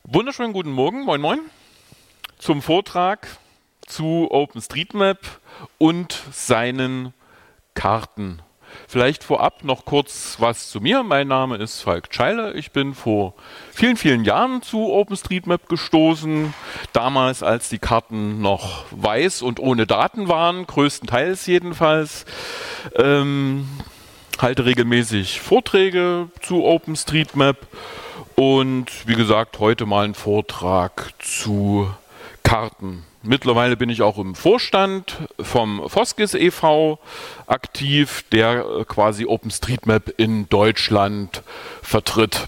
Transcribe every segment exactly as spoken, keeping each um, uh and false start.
Wunderschönen guten Morgen, moin moin, zum Vortrag zu OpenStreetMap und seinen Karten. Vielleicht vorab noch kurz was zu mir. Mein Name ist Falk Tscheile. Ich bin vor vielen, vielen Jahren zu OpenStreetMap gestoßen. Damals, als die Karten noch weiß und ohne Daten waren, größtenteils jedenfalls. Ähm, halte regelmäßig Vorträge zu OpenStreetMap. Und wie gesagt, heute mal ein Vortrag zu Karten. Mittlerweile bin ich auch im Vorstand vom Foskis e V aktiv, der quasi OpenStreetMap in Deutschland vertritt.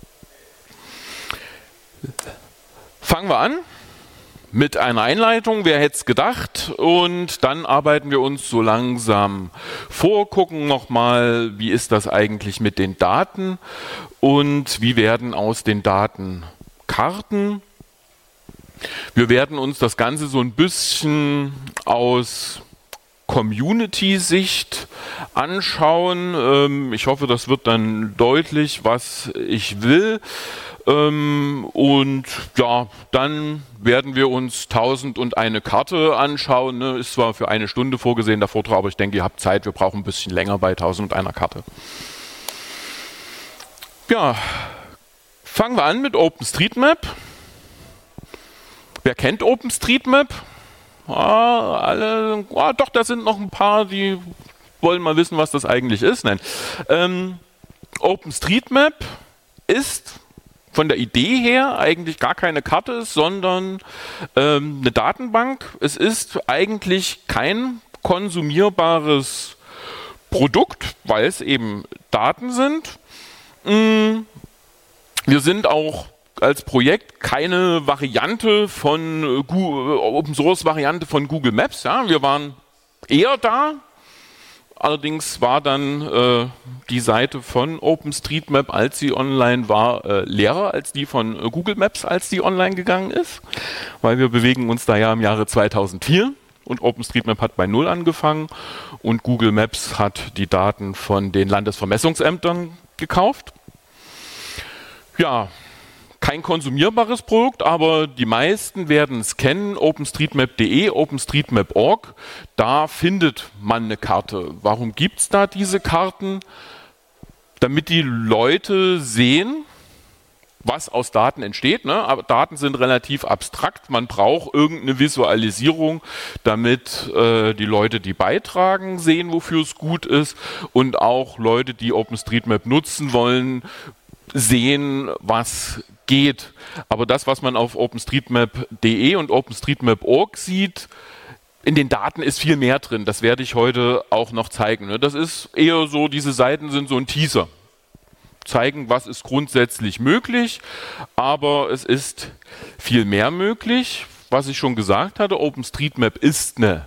Fangen wir an mit einer Einleitung, wer hätte es gedacht, und dann arbeiten wir uns so langsam vor, gucken nochmal, wie ist das eigentlich mit den Daten und wie werden aus den Daten Karten. Wir werden uns das Ganze so ein bisschen aus Community-Sicht anschauen. Ähm, ich hoffe, das wird dann deutlich, was ich will. Ähm, und ja, dann werden wir uns tausend und eine Karte anschauen. Ne? Ist zwar für eine Stunde vorgesehen, der Vortrag, aber ich denke, ihr habt Zeit. Wir brauchen ein bisschen länger bei tausend und einer Karte. Ja, fangen wir an mit OpenStreetMap. Wer kennt OpenStreetMap? Ah, alle, ah, doch, da sind noch ein paar, die wollen mal wissen, was das eigentlich ist. Nein. Ähm, OpenStreetMap ist von der Idee her eigentlich gar keine Karte, sondern ähm, eine Datenbank. Es ist eigentlich kein konsumierbares Produkt, weil es eben Daten sind. Mm, wir sind auch als Projekt keine Variante von Google, Open Source Variante von Google Maps. Ja, wir waren eher da. Allerdings war dann äh, die Seite von OpenStreetMap, als sie online war, äh, leerer als die von äh, Google Maps, als die online gegangen ist. Weil wir bewegen uns da ja im Jahre zweitausendvier und OpenStreetMap hat bei Null angefangen und Google Maps hat die Daten von den Landesvermessungsämtern gekauft. Ja, kein konsumierbares Produkt, aber die meisten werden es kennen, OpenStreetMap punkt de, OpenStreetMap punkt org, da findet man eine Karte. Warum gibt es da diese Karten? Damit die Leute sehen, was aus Daten entsteht. Ne? Aber Daten sind relativ abstrakt, man braucht irgendeine Visualisierung, damit äh, die Leute, die beitragen, sehen, wofür es gut ist und auch Leute, die OpenStreetMap nutzen wollen, sehen, was geht. Aber das, was man auf OpenStreetMap punkt de und OpenStreetMap punkt org sieht, in den Daten ist viel mehr drin. Das werde ich heute auch noch zeigen. Das ist eher so, diese Seiten sind so ein Teaser. Zeigen, was ist grundsätzlich möglich, aber es ist viel mehr möglich. Was ich schon gesagt hatte, OpenStreetMap ist eine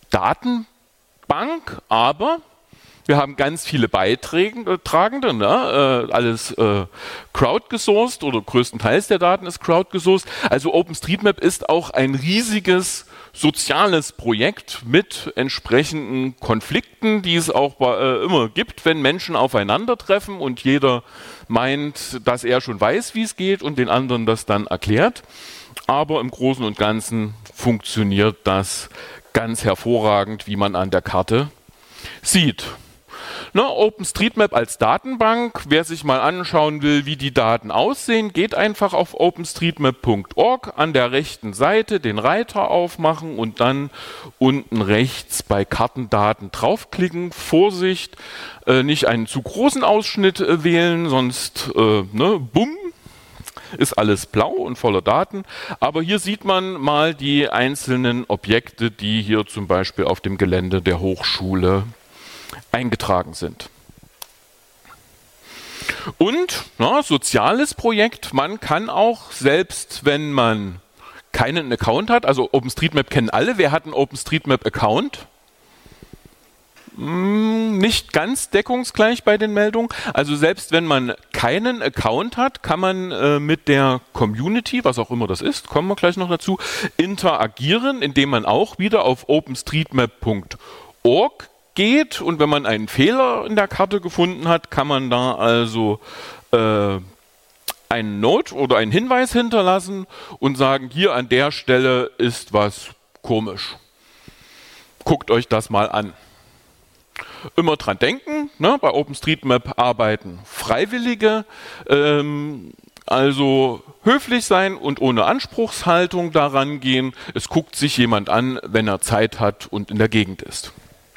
Datenbank, aber wir haben ganz viele Beitragende, ne? äh, alles äh, crowdgesourced oder größtenteils der Daten ist crowdgesourced. Also OpenStreetMap ist auch ein riesiges soziales Projekt mit entsprechenden Konflikten, die es auch äh, immer gibt, wenn Menschen aufeinandertreffen und jeder meint, dass er schon weiß, wie es geht und den anderen das dann erklärt. Aber im Großen und Ganzen funktioniert das ganz hervorragend, wie man an der Karte sieht. Ne, OpenStreetMap als Datenbank, wer sich mal anschauen will, wie die Daten aussehen, geht einfach auf OpenStreetMap punkt org, an der rechten Seite den Reiter aufmachen und dann unten rechts bei Kartendaten draufklicken. Vorsicht, äh, nicht einen zu großen Ausschnitt äh, wählen, sonst äh, ne, bumm, ist alles blau und voller Daten. Aber hier sieht man mal die einzelnen Objekte, die hier zum Beispiel auf dem Gelände der Hochschule eingetragen sind. Und na, soziales Projekt, man kann auch, selbst wenn man keinen Account hat, also OpenStreetMap kennen alle, wer hat einen OpenStreetMap-Account? Hm, nicht ganz deckungsgleich bei den Meldungen. Also selbst wenn man keinen Account hat, kann man äh, mit der Community, was auch immer das ist, kommen wir gleich noch dazu, interagieren, indem man auch wieder auf OpenStreetMap punkt org geht und wenn man einen Fehler in der Karte gefunden hat, kann man da also äh, einen Note oder einen Hinweis hinterlassen und sagen, hier an der Stelle ist was komisch. Guckt euch das mal an. Immer dran denken, ne, bei OpenStreetMap arbeiten Freiwillige, ähm, also höflich sein und ohne Anspruchshaltung daran gehen. Es guckt sich jemand an, wenn er Zeit hat und in der Gegend ist.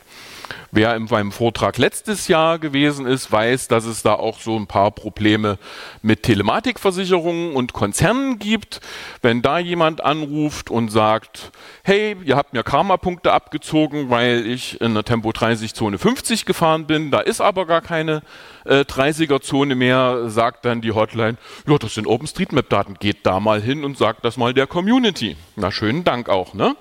Wer in meinem Vortrag letztes Jahr gewesen ist, weiß, dass es da auch so ein paar Probleme mit Telematikversicherungen und Konzernen gibt. Wenn da jemand anruft und sagt, hey, ihr habt mir Karma-Punkte abgezogen, weil ich in der Tempo dreißig Zone fünfzig gefahren bin, da ist aber gar keine äh, dreißiger-Zone mehr, sagt dann die Hotline, ja, das sind OpenStreetMap-Daten, geht da mal hin und sagt das mal der Community. Na, schönen Dank auch, ne?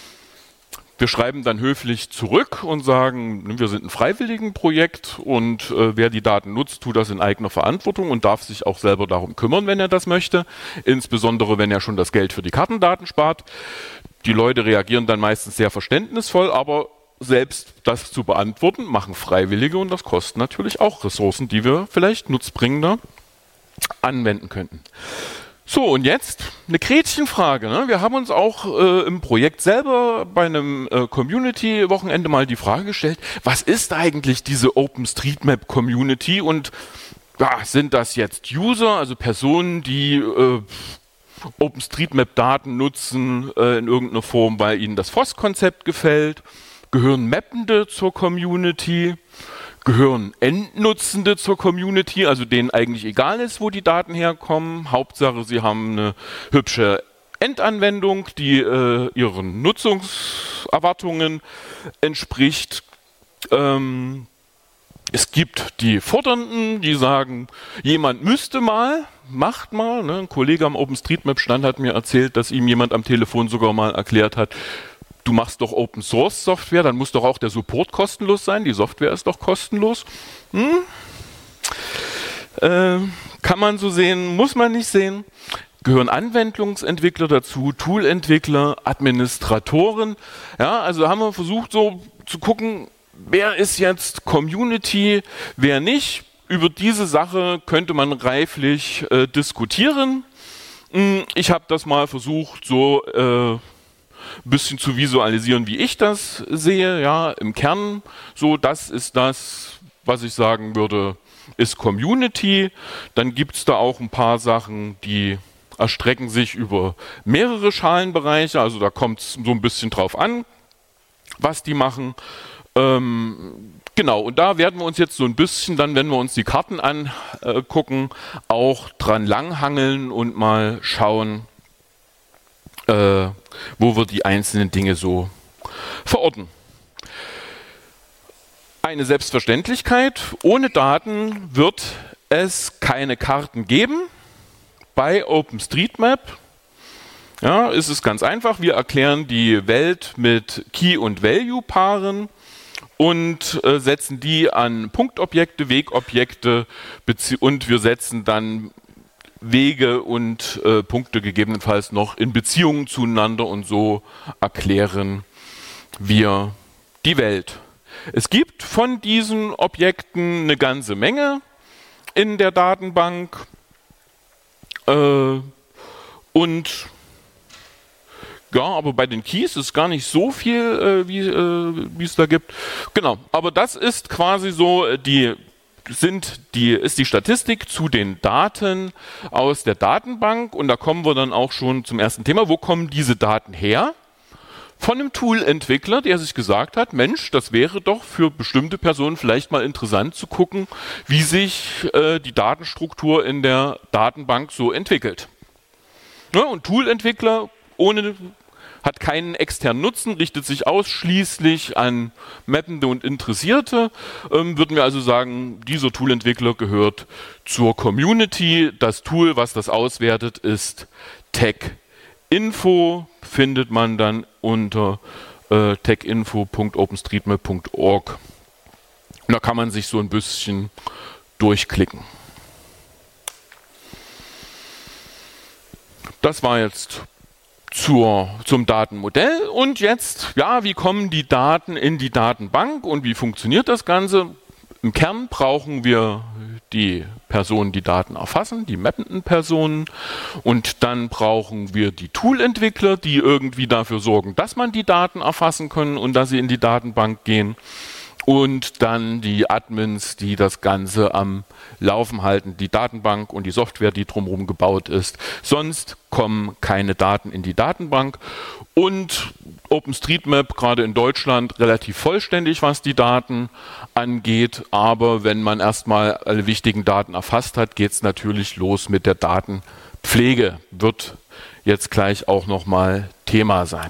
Wir schreiben dann höflich zurück und sagen, wir sind ein Freiwilligenprojekt und äh, wer die Daten nutzt, tut das in eigener Verantwortung und darf sich auch selber darum kümmern, wenn er das möchte. Insbesondere, wenn er schon das Geld für die Kartendaten spart. Die Leute reagieren dann meistens sehr verständnisvoll, aber selbst das zu beantworten, machen Freiwillige und das kostet natürlich auch Ressourcen, die wir vielleicht nutzbringender anwenden könnten. So, und jetzt eine Gretchenfrage. Ne? Wir haben uns auch äh, im Projekt selber bei einem äh, Community-Wochenende mal die Frage gestellt, was ist eigentlich diese OpenStreetMap-Community und ja, sind das jetzt User, also Personen, die äh, OpenStreetMap-Daten nutzen äh, in irgendeiner Form, weil ihnen das F O S-Konzept gefällt? Gehören Mappende zur Community? Gehören Endnutzende zur Community, also denen eigentlich egal ist, wo die Daten herkommen. Hauptsache, sie haben eine hübsche Endanwendung, die äh, ihren Nutzungserwartungen entspricht. Ähm, es gibt die Fordernden, die sagen, jemand müsste mal, macht mal. Ne? Ein Kollege am OpenStreetMap-Stand hat mir erzählt, dass ihm jemand am Telefon sogar mal erklärt hat, du machst doch Open Source Software, dann muss doch auch der Support kostenlos sein. Die Software ist doch kostenlos. Hm? Äh, kann man so sehen, muss man nicht sehen. Gehören Anwendungsentwickler dazu, Toolentwickler, Administratoren. Ja, also haben wir versucht so zu gucken, wer ist jetzt Community, wer nicht. Über diese Sache könnte man reiflich äh, diskutieren. Hm, ich habe das mal versucht, so äh, ein bisschen zu visualisieren, wie ich das sehe, ja, im Kern, so, das ist das, was ich sagen würde, ist Community. Dann gibt es da auch ein paar Sachen, die erstrecken sich über mehrere Schalenbereiche, also da kommt es so ein bisschen drauf an, was die machen. Ähm, genau, und da werden wir uns jetzt so ein bisschen dann, wenn wir uns die Karten angucken, auch dran langhangeln und mal schauen, Äh, wo wir die einzelnen Dinge so verorten. Eine Selbstverständlichkeit, ohne Daten wird es keine Karten geben. Bei OpenStreetMap ja, ist es ganz einfach, wir erklären die Welt mit Key- und Value-Paaren und äh, setzen die an Punktobjekte, Wegobjekte und wir setzen dann Wege und äh, Punkte gegebenenfalls noch in Beziehungen zueinander und so erklären wir die Welt. Es gibt von diesen Objekten eine ganze Menge in der Datenbank äh, und ja, aber bei den Keys ist gar nicht so viel, äh, wie äh, wie es da gibt. Genau, aber das ist quasi so die Sind die, ist die Statistik zu den Daten aus der Datenbank und da kommen wir dann auch schon zum ersten Thema. Wo kommen diese Daten her? Von einem Tool-Entwickler, der sich gesagt hat, Mensch, das wäre doch für bestimmte Personen vielleicht mal interessant zu gucken, wie sich äh, die Datenstruktur in der Datenbank so entwickelt. Ja, und Tool-Entwickler ohne hat keinen externen Nutzen, richtet sich ausschließlich an Mappende und Interessierte. Ähm, würden wir also sagen, dieser Toolentwickler gehört zur Community. Das Tool, was das auswertet, ist techinfo, findet man dann unter äh, techinfo punkt openstreetmap punkt org. Und da kann man sich so ein bisschen durchklicken. Das war jetzt Zur, zum Datenmodell und jetzt, ja, wie kommen die Daten in die Datenbank und wie funktioniert das Ganze? Im Kern brauchen wir die Personen, die Daten erfassen, die mappenden Personen. Und dann brauchen wir die Toolentwickler, die irgendwie dafür sorgen, dass man die Daten erfassen können und dass sie in die Datenbank gehen. Und dann die Admins, die das Ganze am Laufen halten, die Datenbank und die Software, die drumherum gebaut ist. Sonst kommen keine Daten in die Datenbank. Und OpenStreetMap, gerade in Deutschland, relativ vollständig, was die Daten angeht. Aber wenn man erstmal alle wichtigen Daten erfasst hat, geht es natürlich los mit der Datenpflege. Wird jetzt gleich auch nochmal Thema sein.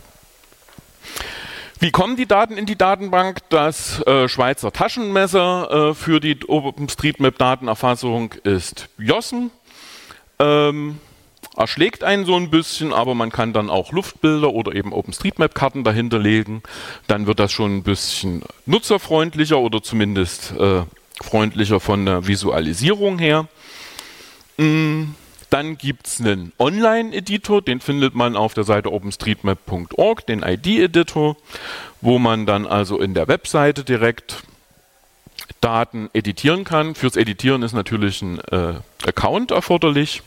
Wie kommen die Daten in die Datenbank? Das äh, Schweizer Taschenmesser äh, für die OpenStreetMap-Datenerfassung ist JOSM. Ähm, erschlägt einen so ein bisschen, aber man kann dann auch Luftbilder oder eben OpenStreetMap-Karten dahinter legen. Dann wird das schon ein bisschen nutzerfreundlicher oder zumindest äh, freundlicher von der Visualisierung her. Mm. Dann gibt es einen Online-Editor, den findet man auf der Seite openstreetmap punkt org, den I D-Editor, wo man dann also in der Webseite direkt Daten editieren kann. Fürs Editieren ist natürlich ein äh, Account erforderlich.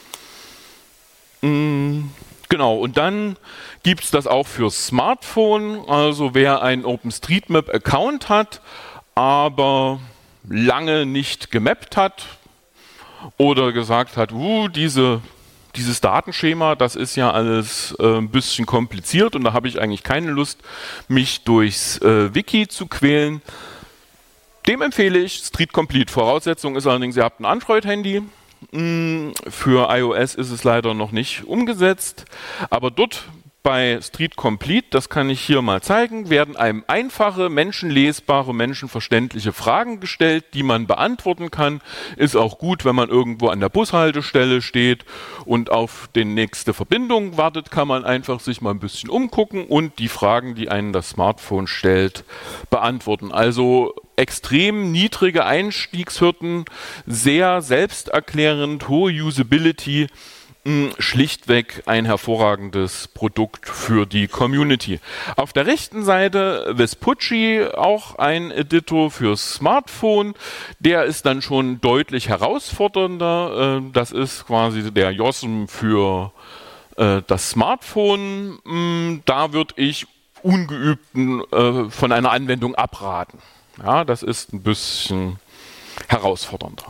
Mm, genau, und dann gibt es das auch fürs Smartphone. Also wer einen OpenStreetMap-Account hat, aber lange nicht gemappt hat, oder gesagt hat, uh, diese, dieses Datenschema, das ist ja alles äh, ein bisschen kompliziert und da habe ich eigentlich keine Lust, mich durchs äh, Wiki zu quälen. Dem empfehle ich Street Complete. Voraussetzung ist allerdings, ihr habt ein Android-Handy. Mm, für iOS ist es leider noch nicht umgesetzt, aber dort bei Street Complete, das kann ich hier mal zeigen, werden einem einfache, menschenlesbare, menschenverständliche Fragen gestellt, die man beantworten kann. Ist auch gut, wenn man irgendwo an der Bushaltestelle steht und auf die nächste Verbindung wartet, kann man einfach sich mal ein bisschen umgucken und die Fragen, die einen das Smartphone stellt, beantworten. Also extrem niedrige Einstiegshürden, sehr selbsterklärend, hohe Usability, schlichtweg ein hervorragendes Produkt für die Community. Auf der rechten Seite Vespucci, auch ein Editor fürs Smartphone. Der ist dann schon deutlich herausfordernder. Das ist quasi der JOSM für das Smartphone. Da würde ich Ungeübten von einer Anwendung abraten. Ja, das ist ein bisschen herausfordernder.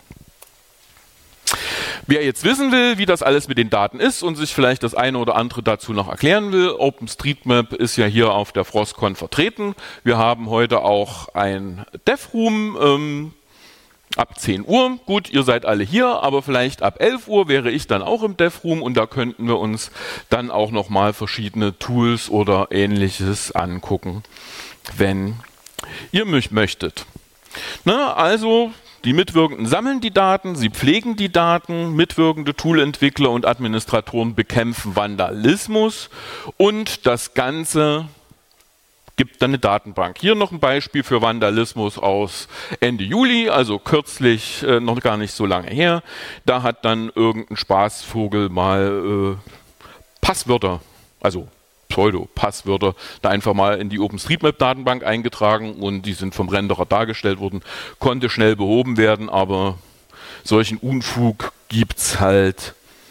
Wer jetzt wissen will, wie das alles mit den Daten ist und sich vielleicht das eine oder andere dazu noch erklären will, OpenStreetMap ist ja hier auf der FrostCon vertreten. Wir haben heute auch ein DevRoom ähm, ab zehn Uhr. Gut, ihr seid alle hier, aber vielleicht ab elf Uhr wäre ich dann auch im DevRoom und da könnten wir uns dann auch nochmal verschiedene Tools oder Ähnliches angucken, wenn ihr mich möchtet. Na, also die Mitwirkenden sammeln die Daten, sie pflegen die Daten, mitwirkende Toolentwickler und Administratoren bekämpfen Vandalismus und das Ganze gibt dann eine Datenbank. Hier noch ein Beispiel für Vandalismus aus Ende Juli, also kürzlich, äh, noch gar nicht so lange her. Da hat dann irgendein Spaßvogel mal äh, Passwörter, also Pseudo-Passwörter, da einfach mal in die OpenStreetMap-Datenbank eingetragen und die sind vom Renderer dargestellt worden, konnte schnell behoben werden, aber solchen Unfug gibt es halt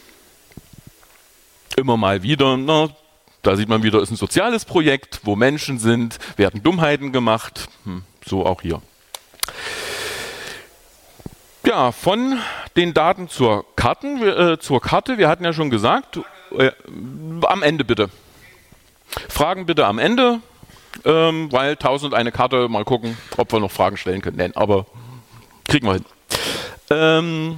immer mal wieder. Na, da sieht man wieder, ist ein soziales Projekt, wo Menschen sind, werden Dummheiten gemacht, hm, so auch hier. Ja, von den Daten zur, Karten, äh, zur Karte, wir hatten ja schon gesagt, äh, am Ende bitte. Fragen bitte am Ende, ähm, weil tausend eine Karte, mal gucken, ob wir noch Fragen stellen können. Nein, aber kriegen wir hin. Ähm,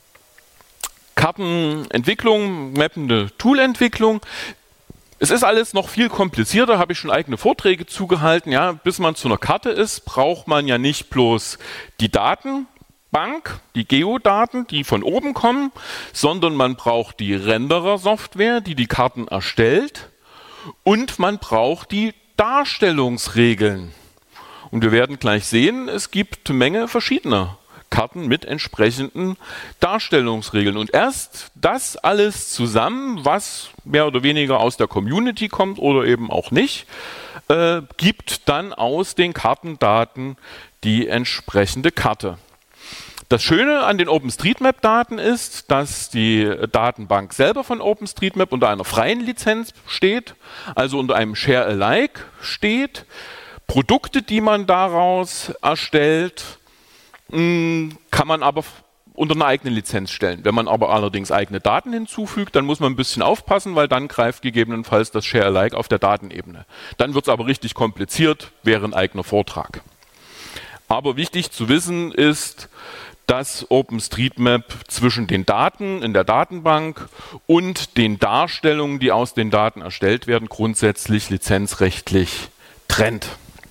Kartenentwicklung, mappende Toolentwicklung. Es ist alles noch viel komplizierter, habe ich schon eigene Vorträge zugehalten. Ja, bis man zu einer Karte ist, braucht man ja nicht bloß die Datenbank, die Geodaten, die von oben kommen, sondern man braucht die Renderer-Software, die die Karten erstellt. Und man braucht die Darstellungsregeln. Und wir werden gleich sehen, es gibt eine Menge verschiedener Karten mit entsprechenden Darstellungsregeln. Und erst das alles zusammen, was mehr oder weniger aus der Community kommt oder eben auch nicht, äh, gibt dann aus den Kartendaten die entsprechende Karte. Das Schöne an den OpenStreetMap-Daten ist, dass die Datenbank selber von OpenStreetMap unter einer freien Lizenz steht, also unter einem Share-alike steht. Produkte, die man daraus erstellt, kann man aber unter einer eigenen Lizenz stellen. Wenn man aber allerdings eigene Daten hinzufügt, dann muss man ein bisschen aufpassen, weil dann greift gegebenenfalls das Share-alike auf der Datenebene. Dann wird es aber richtig kompliziert, wäre ein eigener Vortrag. Aber wichtig zu wissen ist, dass OpenStreetMap zwischen den Daten in der Datenbank und den Darstellungen, die aus den Daten erstellt werden, grundsätzlich lizenzrechtlich trennt.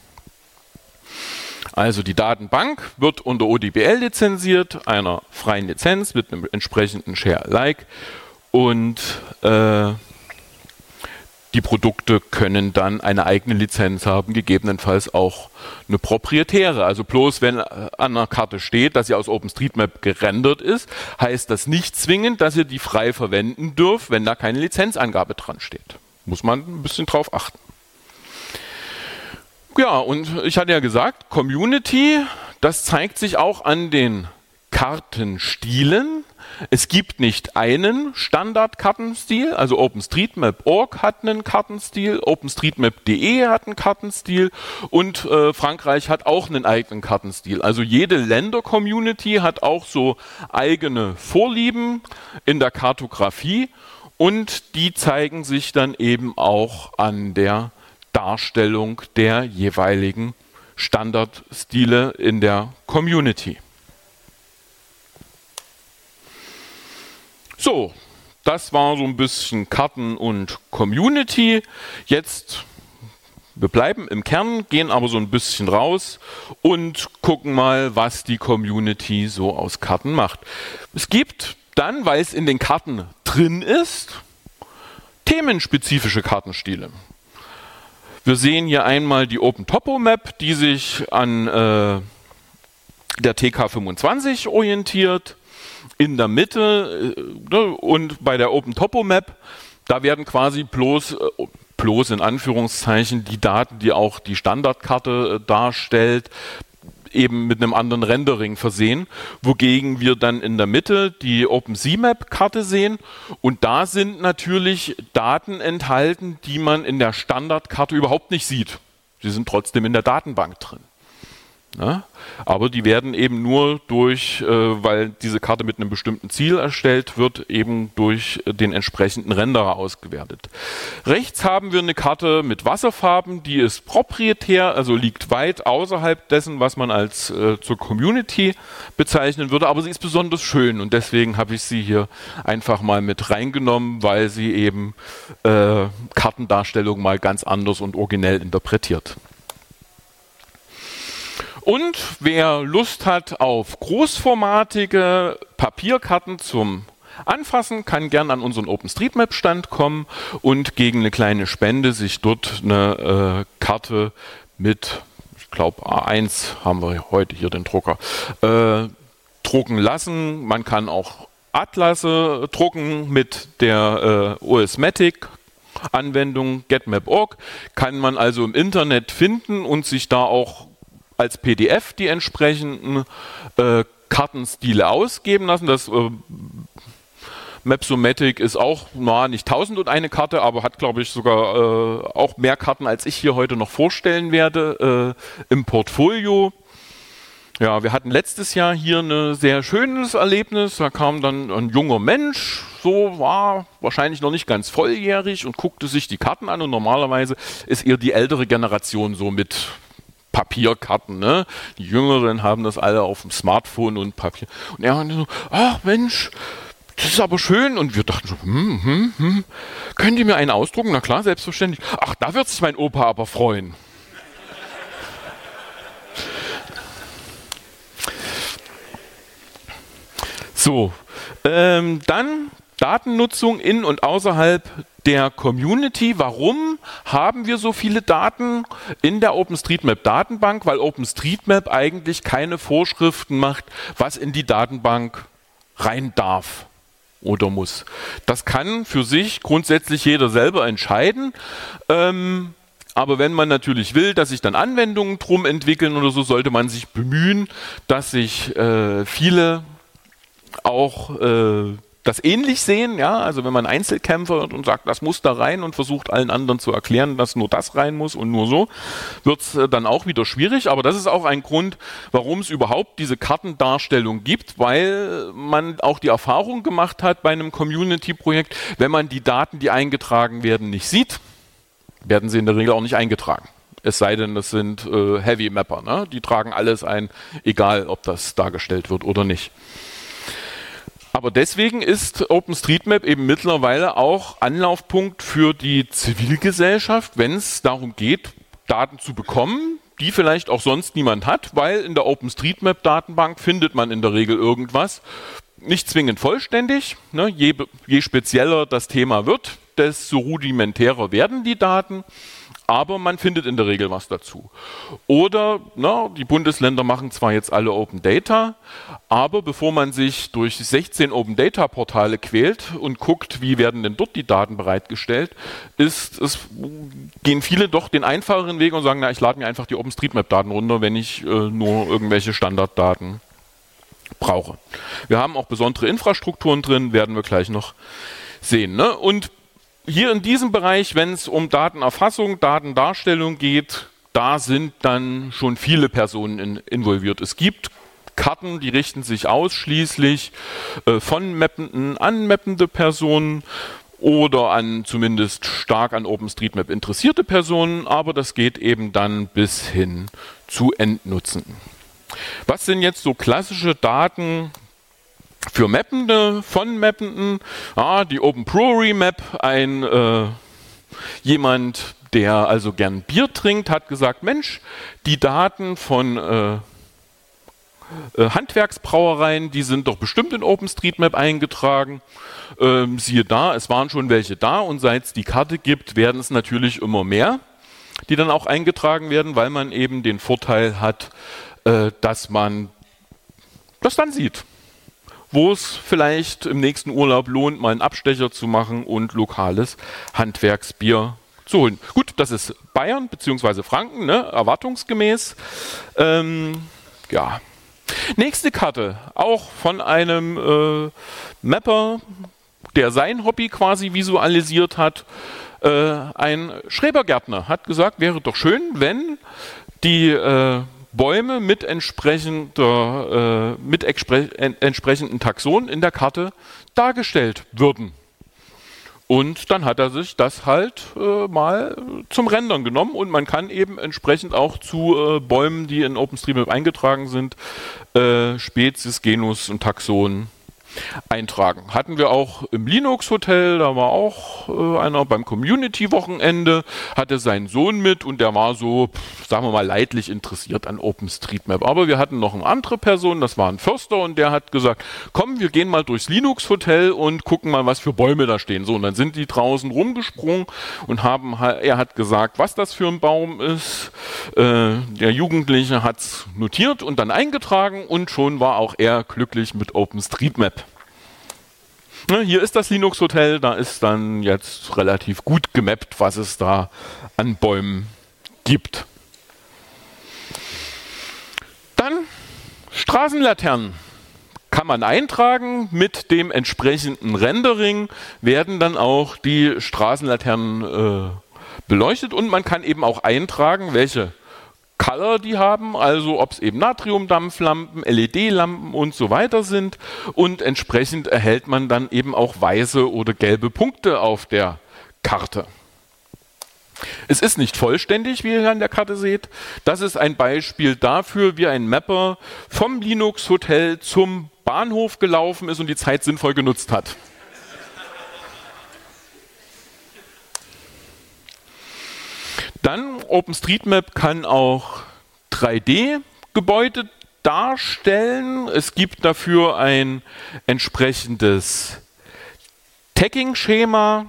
Also die Datenbank wird unter O D B L lizenziert, einer freien Lizenz mit einem entsprechenden Share-alike, und äh, die Produkte können dann eine eigene Lizenz haben, gegebenenfalls auch eine proprietäre. Also bloß wenn an einer Karte steht, dass sie aus OpenStreetMap gerendert ist, heißt das nicht zwingend, dass ihr die frei verwenden dürft, wenn da keine Lizenzangabe dran steht. Muss man ein bisschen drauf achten. Ja, und ich hatte ja gesagt, Community, das zeigt sich auch an den Kartenstilen. Es gibt nicht einen Standard-Kartenstil, also OpenStreetMap Punkt org hat einen Kartenstil, OpenStreetMap Punkt de hat einen Kartenstil und äh, Frankreich hat auch einen eigenen Kartenstil. Also jede Länder-Community hat auch so eigene Vorlieben in der Kartografie und die zeigen sich dann eben auch an der Darstellung der jeweiligen Standardstile in der Community. So, das war so ein bisschen Karten und Community. Jetzt, wir bleiben im Kern, gehen aber so ein bisschen raus und gucken mal, was die Community so aus Karten macht. Es gibt dann, weil es in den Karten drin ist, themenspezifische Kartenstile. Wir sehen hier einmal die OpenTopo-Map, die sich an äh, der T K fünfundzwanzig orientiert. In der Mitte äh, und bei der OpenTopo-Map, da werden quasi bloß, äh, bloß in Anführungszeichen die Daten, die auch die Standardkarte äh, darstellt, eben mit einem anderen Rendering versehen, wogegen wir dann in der Mitte die OpenSeaMap-Karte sehen und da sind natürlich Daten enthalten, die man in der Standardkarte überhaupt nicht sieht. Sie sind trotzdem in der Datenbank drin. Ja, aber die werden eben nur durch, äh, weil diese Karte mit einem bestimmten Ziel erstellt wird, eben durch den entsprechenden Renderer ausgewertet. Rechts haben wir eine Karte mit Wasserfarben, die ist proprietär, also liegt weit außerhalb dessen, was man als äh, zur Community bezeichnen würde, aber sie ist besonders schön und deswegen habe ich sie hier einfach mal mit reingenommen, weil sie eben äh, Kartendarstellung mal ganz anders und originell interpretiert. Und wer Lust hat auf großformatige Papierkarten zum Anfassen, kann gern an unseren OpenStreetMap-Stand kommen und gegen eine kleine Spende sich dort eine äh, Karte mit, ich glaube A eins haben wir heute hier den Drucker, äh, drucken lassen. Man kann auch Atlasse drucken mit der äh, O S-Matic Anwendung getmap punkt org. Kann man also im Internet finden und sich da auch als P D F die entsprechenden äh, Kartenstile ausgeben lassen. Das äh, Mapsomatic ist auch, na, nicht tausend und eine Karte, aber hat, glaube ich, sogar äh, auch mehr Karten, als ich hier heute noch vorstellen werde, äh, im Portfolio. Ja, wir hatten letztes Jahr hier ein sehr schönes Erlebnis. Da kam dann ein junger Mensch, so war wahrscheinlich noch nicht ganz volljährig und guckte sich die Karten an und normalerweise ist eher die ältere Generation so mit Papierkarten, ne? Die Jüngeren haben das alle auf dem Smartphone und Papier. Und er hat so, ach Mensch, das ist aber schön. Und wir dachten so, hm, hm, hm, könnt ihr mir einen ausdrucken? Na klar, selbstverständlich. Ach, da wird sich mein Opa aber freuen. So, ähm, dann Datennutzung in und außerhalb der Community. Warum haben wir so viele Daten in der OpenStreetMap-Datenbank? Weil OpenStreetMap eigentlich keine Vorschriften macht, was in die Datenbank rein darf oder muss. Das kann für sich grundsätzlich jeder selber entscheiden. Ähm, Aber wenn man natürlich will, dass sich dann Anwendungen drum entwickeln oder so, sollte man sich bemühen, dass sich äh, viele auch äh, das ähnlich sehen, ja, also wenn man Einzelkämpfer und sagt, das muss da rein und versucht allen anderen zu erklären, dass nur das rein muss und nur so, wird es dann auch wieder schwierig, aber das ist auch ein Grund, warum es überhaupt diese Kartendarstellung gibt, weil man auch die Erfahrung gemacht hat bei einem Community-Projekt, wenn man die Daten, die eingetragen werden, nicht sieht, werden sie in der Regel auch nicht eingetragen. Es sei denn, das sind äh, Heavy Mapper, ne? Die tragen alles ein, egal ob das dargestellt wird oder nicht. Aber deswegen ist OpenStreetMap eben mittlerweile auch Anlaufpunkt für die Zivilgesellschaft, wenn es darum geht, Daten zu bekommen, die vielleicht auch sonst niemand hat, weil in der OpenStreetMap-Datenbank findet man in der Regel irgendwas. Nicht zwingend vollständig, ne? je, je spezieller das Thema wird, desto rudimentärer werden die Daten. Aber man findet in der Regel was dazu. Oder na, die Bundesländer machen zwar jetzt alle Open Data, aber bevor man sich durch sechzehn Open Data Portale quält und guckt, wie werden denn dort die Daten bereitgestellt, ist, es, gehen viele doch den einfacheren Weg und sagen, na, ich lade mir einfach die OpenStreetMap-Daten runter, wenn ich äh, nur irgendwelche Standarddaten brauche. Wir haben auch besondere Infrastrukturen drin, werden wir gleich noch sehen. Ne? Und hier in diesem Bereich, wenn es um Datenerfassung, Datendarstellung geht, da sind dann schon viele Personen in, involviert. Es gibt Karten, die richten sich ausschließlich äh, von mappenden an mappende Personen oder an zumindest stark an OpenStreetMap interessierte Personen, aber das geht eben dann bis hin zu Endnutzenden. Was sind jetzt so klassische Daten für Mappende, von Mappenden? Ah, die OpenBrewery-Map, ein äh, jemand, der also gern Bier trinkt, hat gesagt, Mensch, die Daten von äh, äh, Handwerksbrauereien, die sind doch bestimmt in OpenStreetMap eingetragen. Ähm, siehe da, es waren schon welche da und seit es die Karte gibt, werden es natürlich immer mehr, die dann auch eingetragen werden, weil man eben den Vorteil hat, äh, dass man das dann sieht, wo es vielleicht im nächsten Urlaub lohnt, mal einen Abstecher zu machen und lokales Handwerksbier zu holen. Gut, das ist Bayern bzw. Franken, ne, erwartungsgemäß. Ähm, ja. Nächste Karte, auch von einem äh, Mapper, der sein Hobby quasi visualisiert hat. Äh, ein Schrebergärtner hat gesagt, wäre doch schön, wenn die äh, Bäume mit, entsprechender, äh, mit expre en entsprechenden Taxonen in der Karte dargestellt würden. Und dann hat er sich das halt äh, mal zum Rendern genommen und man kann eben entsprechend auch zu äh, Bäumen, die in OpenStreetMap eingetragen sind, äh, Spezies, Genus und Taxon eintragen. Hatten wir auch im Linux Hotel, da war auch äh, einer beim Community-Wochenende, hatte seinen Sohn mit und der war so, pff, sagen wir mal, leidlich interessiert an OpenStreetMap. Aber wir hatten noch eine andere Person, das war ein Förster und der hat gesagt, komm, wir gehen mal durchs Linux Hotel und gucken mal, was für Bäume da stehen. So, und dann sind die draußen rumgesprungen und haben, er hat gesagt, was das für ein Baum ist. Äh, der Jugendliche hat es notiert und dann eingetragen und schon war auch er glücklich mit OpenStreetMap. Hier ist das Linux Hotel, da ist dann jetzt relativ gut gemappt, was es da an Bäumen gibt. Dann Straßenlaternen kann man eintragen. Mit dem entsprechenden Rendering werden dann auch die Straßenlaternen äh, beleuchtet und man kann eben auch eintragen, welche Color die haben, also ob es eben Natriumdampflampen, L E D-Lampen und so weiter sind und entsprechend erhält man dann eben auch weiße oder gelbe Punkte auf der Karte. Es ist nicht vollständig, wie ihr hier an der Karte seht. Das ist ein Beispiel dafür, wie ein Mapper vom Linux Hotel zum Bahnhof gelaufen ist und die Zeit sinnvoll genutzt hat. Dann OpenStreetMap kann auch drei D-Gebäude darstellen. Es gibt dafür ein entsprechendes Tagging-Schema.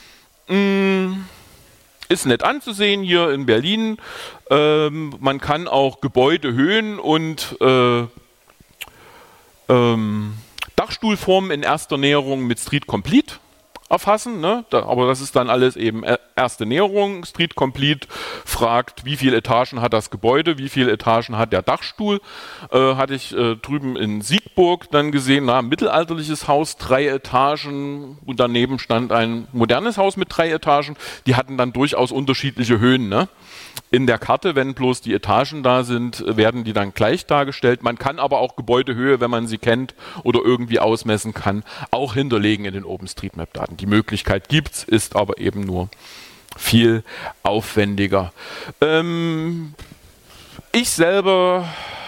Ist nett anzusehen hier in Berlin. Ähm, man kann auch Gebäudehöhen und äh, ähm, Dachstuhlformen in erster Näherung mit Street Complete erfassen, ne? Da, aber das ist dann alles eben erste Näherung. Street Complete fragt, wie viele Etagen hat das Gebäude, wie viele Etagen hat der Dachstuhl. Äh, hatte ich äh, drüben in Siegburg dann gesehen, na, mittelalterliches Haus, drei Etagen und daneben stand ein modernes Haus mit drei Etagen. Die hatten dann durchaus unterschiedliche Höhen, ne? In der Karte, wenn bloß die Etagen da sind, werden die dann gleich dargestellt. Man kann aber auch Gebäudehöhe, wenn man sie kennt oder irgendwie ausmessen kann, auch hinterlegen in den OpenStreetMap-Daten. Die Möglichkeit gibt's, ist aber eben nur viel aufwendiger. Ähm, ich selber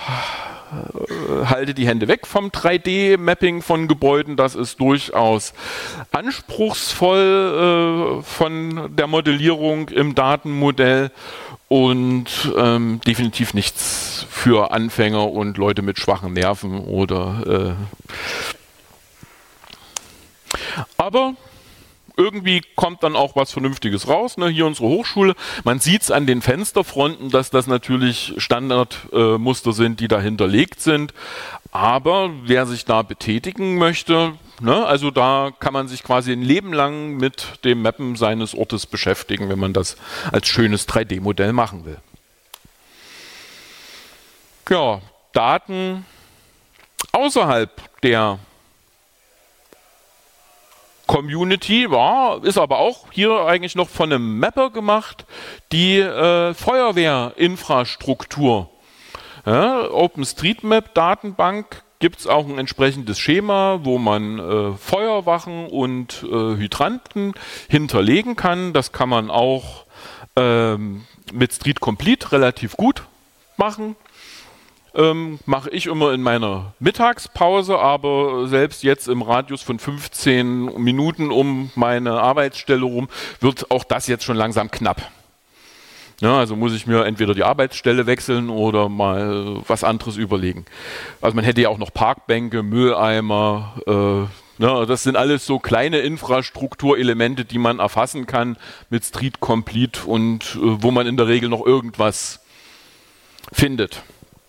halte die Hände weg vom drei D-Mapping von Gebäuden. Das ist durchaus anspruchsvoll äh, von der Modellierung im Datenmodell und ähm, definitiv nichts für Anfänger und Leute mit schwachen Nerven oder äh aber irgendwie kommt dann auch was Vernünftiges raus. Ne? Hier unsere Hochschule. Man sieht es an den Fensterfronten, dass das natürlich Standardmuster äh, sind, die da hinterlegt sind. Aber wer sich da betätigen möchte, ne? Also da kann man sich quasi ein Leben lang mit dem Mappen seines Ortes beschäftigen, wenn man das als schönes drei D-Modell machen will. Ja, Daten außerhalb der Community, ja, ist aber auch hier eigentlich noch von einem Mapper gemacht, die äh, Feuerwehrinfrastruktur. Ja, OpenStreetMap-Datenbank gibt es auch ein entsprechendes Schema, wo man äh, Feuerwachen und äh, Hydranten hinterlegen kann. Das kann man auch ähm, mit Street Complete relativ gut machen. Ähm, mache ich immer in meiner Mittagspause, aber selbst jetzt im Radius von fünfzehn Minuten um meine Arbeitsstelle rum wird auch das jetzt schon langsam knapp. Ja, also muss ich mir entweder die Arbeitsstelle wechseln oder mal was anderes überlegen. Also man hätte ja auch noch Parkbänke, Mülleimer, äh, ja, das sind alles so kleine Infrastrukturelemente, die man erfassen kann mit Street Complete und äh, wo man in der Regel noch irgendwas findet.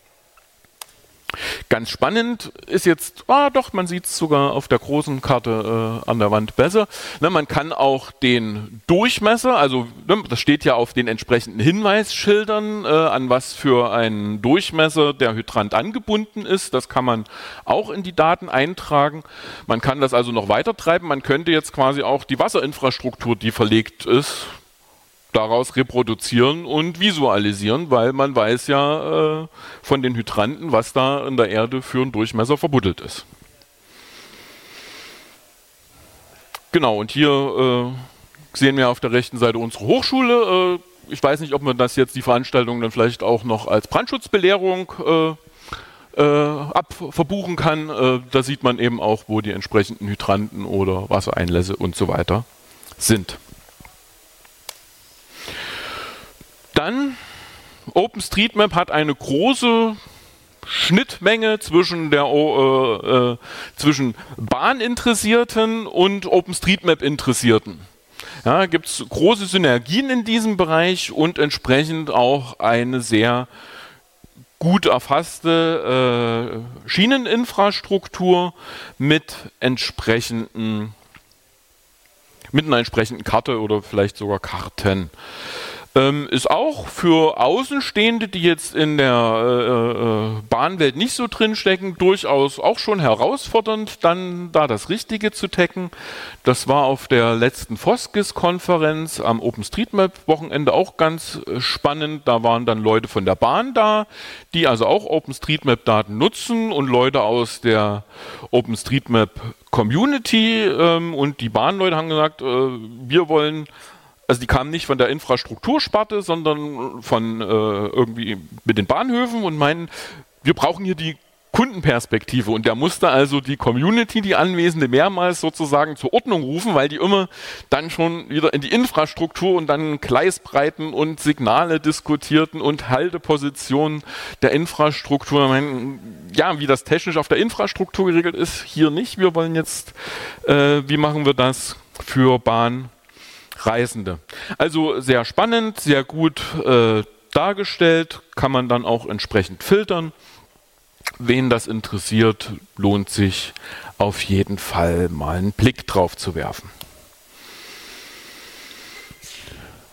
Ganz spannend ist jetzt, ah doch, man sieht es sogar auf der großen Karte äh, an der Wand besser. Ne, man kann auch den Durchmesser, also ne, das steht ja auf den entsprechenden Hinweisschildern, äh, an was für einen Durchmesser der Hydrant angebunden ist. Das kann man auch in die Daten eintragen. Man kann das also noch weiter treiben. Man könnte jetzt quasi auch die Wasserinfrastruktur, die verlegt ist, daraus reproduzieren und visualisieren, weil man weiß ja äh, von den Hydranten, was da in der Erde für einen Durchmesser verbuddelt ist. Genau, und hier äh, sehen wir auf der rechten Seite unsere Hochschule. Äh, ich weiß nicht, ob man das jetzt, die Veranstaltung dann vielleicht auch noch als Brandschutzbelehrung äh, äh, abverbuchen kann. Äh, da sieht man eben auch, wo die entsprechenden Hydranten oder Wassereinlässe und so weiter sind. Dann, OpenStreetMap hat eine große Schnittmenge zwischen, der, äh, äh, zwischen Bahninteressierten und OpenStreetMap-Interessierten. Ja, gibt es große Synergien in diesem Bereich und entsprechend auch eine sehr gut erfasste äh, Schieneninfrastruktur mit entsprechenden, mit einer entsprechenden Karte oder vielleicht sogar Karten. Ähm, ist auch für Außenstehende, die jetzt in der äh, äh, Bahnwelt nicht so drinstecken, durchaus auch schon herausfordernd, dann da das Richtige zu taggen. Das war auf der letzten Foskis-Konferenz am OpenStreetMap-Wochenende auch ganz äh, spannend. Da waren dann Leute von der Bahn da, die also auch OpenStreetMap-Daten nutzen und Leute aus der OpenStreetMap-Community ähm, und die Bahnleute haben gesagt, äh, wir wollen. Also die kamen nicht von der Infrastruktursparte, sondern von äh, irgendwie mit den Bahnhöfen und meinen, wir brauchen hier die Kundenperspektive. Und der musste also die Community, die Anwesende, mehrmals sozusagen zur Ordnung rufen, weil die immer dann schon wieder in die Infrastruktur und dann Gleisbreiten und Signale diskutierten und Haltepositionen der Infrastruktur. Ich meine, ja, wie das technisch auf der Infrastruktur geregelt ist, hier nicht. Wir wollen jetzt, äh, wie machen wir das für Bahn? Reisende. Also sehr spannend, sehr gut äh, dargestellt, kann man dann auch entsprechend filtern. Wen das interessiert, lohnt sich auf jeden Fall mal einen Blick drauf zu werfen.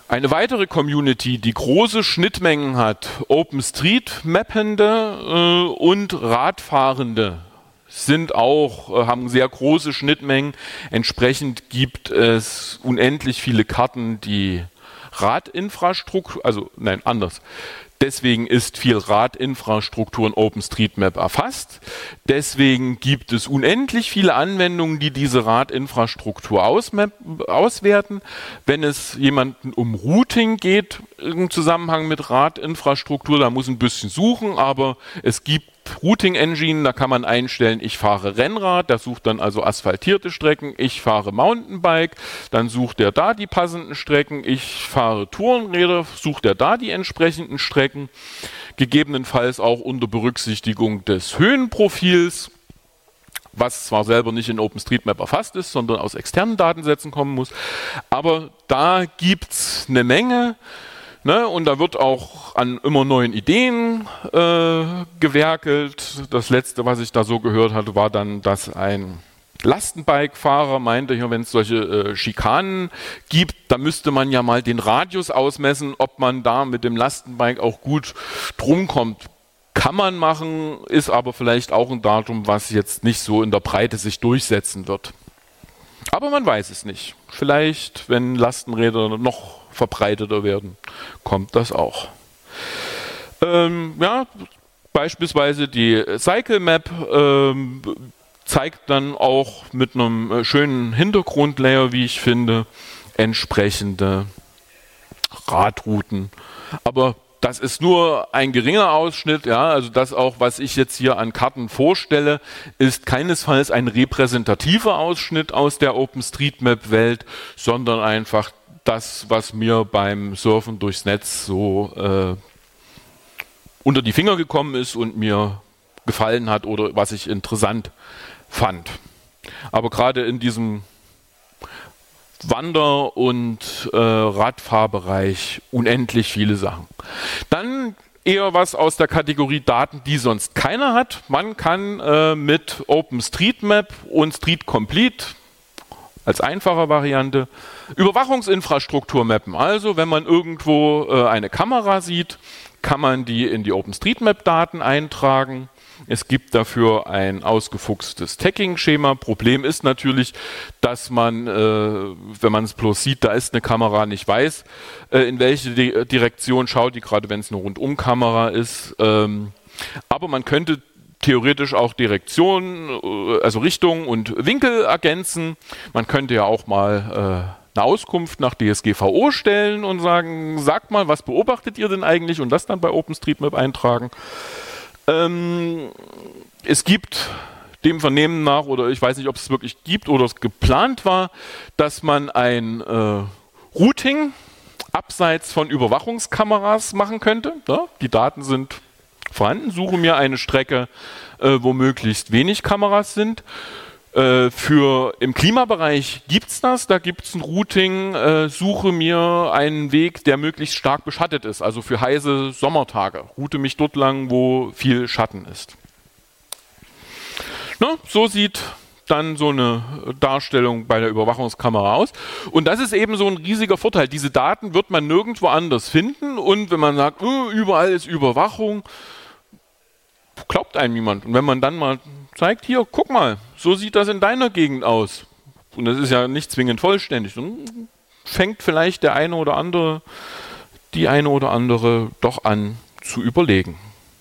Eine weitere Community, die große Schnittmengen hat, OpenStreetMappende äh, und Radfahrende, sind auch, äh, haben sehr große Schnittmengen. Entsprechend gibt es unendlich viele Karten, die Radinfrastruktur, also nein, anders. Deswegen ist viel Radinfrastruktur in OpenStreetMap erfasst. Deswegen gibt es unendlich viele Anwendungen, die diese Radinfrastruktur ausmap auswerten. Wenn es jemanden um Routing geht im Zusammenhang mit Radinfrastruktur, da muss ein bisschen suchen, aber es gibt Routing Engine, da kann man einstellen, ich fahre Rennrad, der sucht dann also asphaltierte Strecken, ich fahre Mountainbike, dann sucht er da die passenden Strecken, ich fahre Tourenräder, sucht er da die entsprechenden Strecken, gegebenenfalls auch unter Berücksichtigung des Höhenprofils, was zwar selber nicht in OpenStreetMap erfasst ist, sondern aus externen Datensätzen kommen muss, aber da gibt es eine Menge. Ne, und da wird auch an immer neuen Ideen äh, gewerkelt. Das letzte, was ich da so gehört hatte, war dann, dass ein Lastenbike-Fahrer meinte, hier, wenn es solche äh, Schikanen gibt, da müsste man ja mal den Radius ausmessen, ob man da mit dem Lastenbike auch gut drum kommt. Kann man machen, ist aber vielleicht auch ein Datum, was jetzt nicht so in der Breite sich durchsetzen wird. Aber man weiß es nicht. Vielleicht, wenn Lastenräder noch verbreiteter werden, kommt das auch. Ähm, ja, beispielsweise die Cycle Map ähm, zeigt dann auch mit einem schönen Hintergrundlayer, wie ich finde, entsprechende Radrouten. Aber das ist nur ein geringer Ausschnitt, ja, also das auch, was ich jetzt hier an Karten vorstelle, ist keinesfalls ein repräsentativer Ausschnitt aus der OpenStreetMap-Welt, sondern einfach das, was mir beim Surfen durchs Netz so äh, unter die Finger gekommen ist und mir gefallen hat oder was ich interessant fand. Aber gerade in diesem Wander- und äh, Radfahrbereich unendlich viele Sachen. Dann eher was aus der Kategorie Daten, die sonst keiner hat. Man kann äh, mit OpenStreetMap und Street Complete als einfache Variante Überwachungsinfrastruktur mappen. Also wenn man irgendwo äh, eine Kamera sieht, kann man die in die OpenStreetMap-Daten eintragen. Es gibt dafür ein ausgefuchstes Tagging-Schema. Problem ist natürlich, dass man, äh, wenn man es bloß sieht, da ist eine Kamera, nicht weiß, äh, in welche Di Direktion schaut die, gerade wenn es eine Rundumkamera ist. Ähm, aber man könnte theoretisch auch Direktion, äh, also Richtung und Winkel ergänzen. Man könnte ja auch mal äh, eine Auskunft nach D S G V O stellen und sagen, sagt mal, was beobachtet ihr denn eigentlich und das dann bei OpenStreetMap eintragen. Ähm, es gibt dem Vernehmen nach, oder ich weiß nicht, ob es wirklich gibt oder es geplant war, dass man ein äh, Routing abseits von Überwachungskameras machen könnte. Ja, die Daten sind vorhanden, suche mir eine Strecke, äh, wo möglichst wenig Kameras sind. Äh, für im Klimabereich gibt es das, da gibt es ein Routing, äh, suche mir einen Weg, der möglichst stark beschattet ist, also für heiße Sommertage. Route mich dort lang, wo viel Schatten ist. Na, so sieht dann so eine Darstellung bei der Überwachungskamera aus. Und das ist eben so ein riesiger Vorteil. Diese Daten wird man nirgendwo anders finden und wenn man sagt, oh, überall ist Überwachung, glaubt einem niemand. Und wenn man dann mal zeigt, hier, guck mal, so sieht das in deiner Gegend aus. Und das ist ja nicht zwingend vollständig. Dann fängt vielleicht der eine oder andere, die eine oder andere doch an zu überlegen.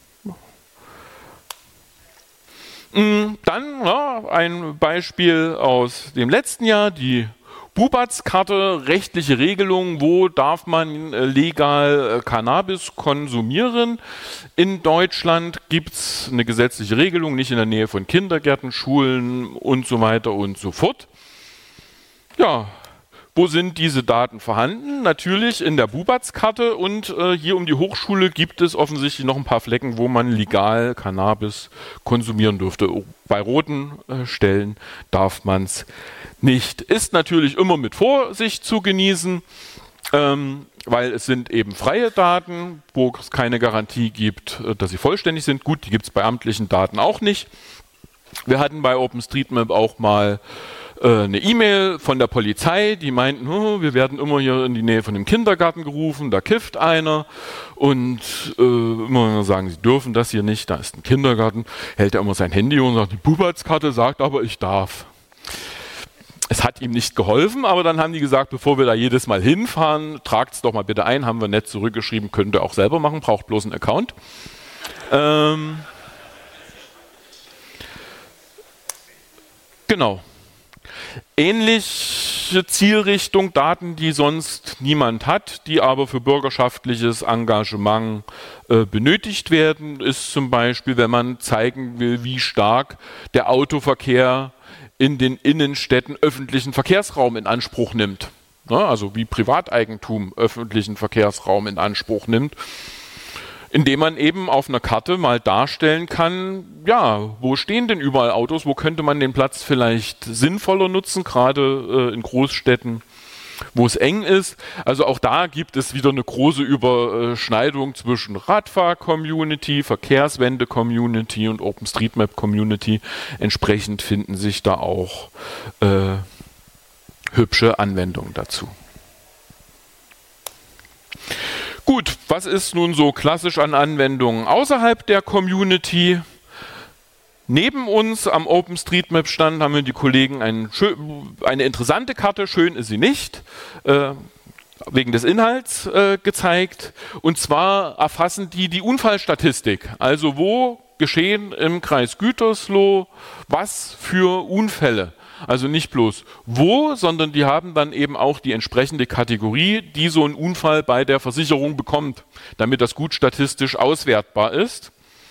Dann ja, ein Beispiel aus dem letzten Jahr, die Bubatz-Karte, rechtliche Regelung, wo darf man äh, legal äh, Cannabis konsumieren. In Deutschland gibt es eine gesetzliche Regelung, nicht in der Nähe von Kindergärten, Schulen und so weiter und so fort. Ja, wo sind diese Daten vorhanden? Natürlich in der Bubatz-Karte und äh, hier um die Hochschule gibt es offensichtlich noch ein paar Flecken, wo man legal Cannabis konsumieren dürfte. Bei roten äh, Stellen darf man es nicht. Ist natürlich immer mit Vorsicht zu genießen, ähm, weil es sind eben freie Daten, wo es keine Garantie gibt, äh, dass sie vollständig sind. Gut, die gibt es bei amtlichen Daten auch nicht. Wir hatten bei OpenStreetMap auch mal äh, eine E-Mail von der Polizei, die meinten, oh, wir werden immer hier in die Nähe von dem Kindergarten gerufen, da kifft einer und äh, immer sagen, sie dürfen das hier nicht, da ist ein Kindergarten, hält er immer sein Handy und sagt, die Bubatskarte sagt aber, ich darf. Es hat ihm nicht geholfen, aber dann haben die gesagt, bevor wir da jedes Mal hinfahren, tragt es doch mal bitte ein, haben wir nett zurückgeschrieben, könnt ihr auch selber machen, braucht bloß einen Account. Ähm, genau. Ähnliche Zielrichtung, Daten, die sonst niemand hat, die aber für bürgerschaftliches Engagement äh, benötigt werden, ist zum Beispiel, wenn man zeigen will, wie stark der Autoverkehr in den Innenstädten öffentlichen Verkehrsraum in Anspruch nimmt. Ja, also wie Privateigentum öffentlichen Verkehrsraum in Anspruch nimmt, indem man eben auf einer Karte mal darstellen kann, ja, wo stehen denn überall Autos, wo könnte man den Platz vielleicht sinnvoller nutzen, gerade äh, in Großstädten, wo es eng ist. Also auch da gibt es wieder eine große Überschneidung zwischen Radfahr-Community, Verkehrswende-Community und OpenStreetMap-Community. Entsprechend finden sich da auch äh, hübsche Anwendungen dazu. Gut, was ist nun so klassisch an Anwendungen außerhalb der Community? Neben uns am OpenStreetMap-Stand haben wir die Kollegen ein, eine interessante Karte, schön ist sie nicht, äh, wegen des Inhalts äh, gezeigt. Und zwar erfassen die die Unfallstatistik. Also wo geschehen im Kreis Gütersloh was für Unfälle. Also nicht bloß wo, sondern die haben dann eben auch die entsprechende Kategorie, die so ein Unfall bei der Versicherung bekommt, damit das gut statistisch auswertbar ist.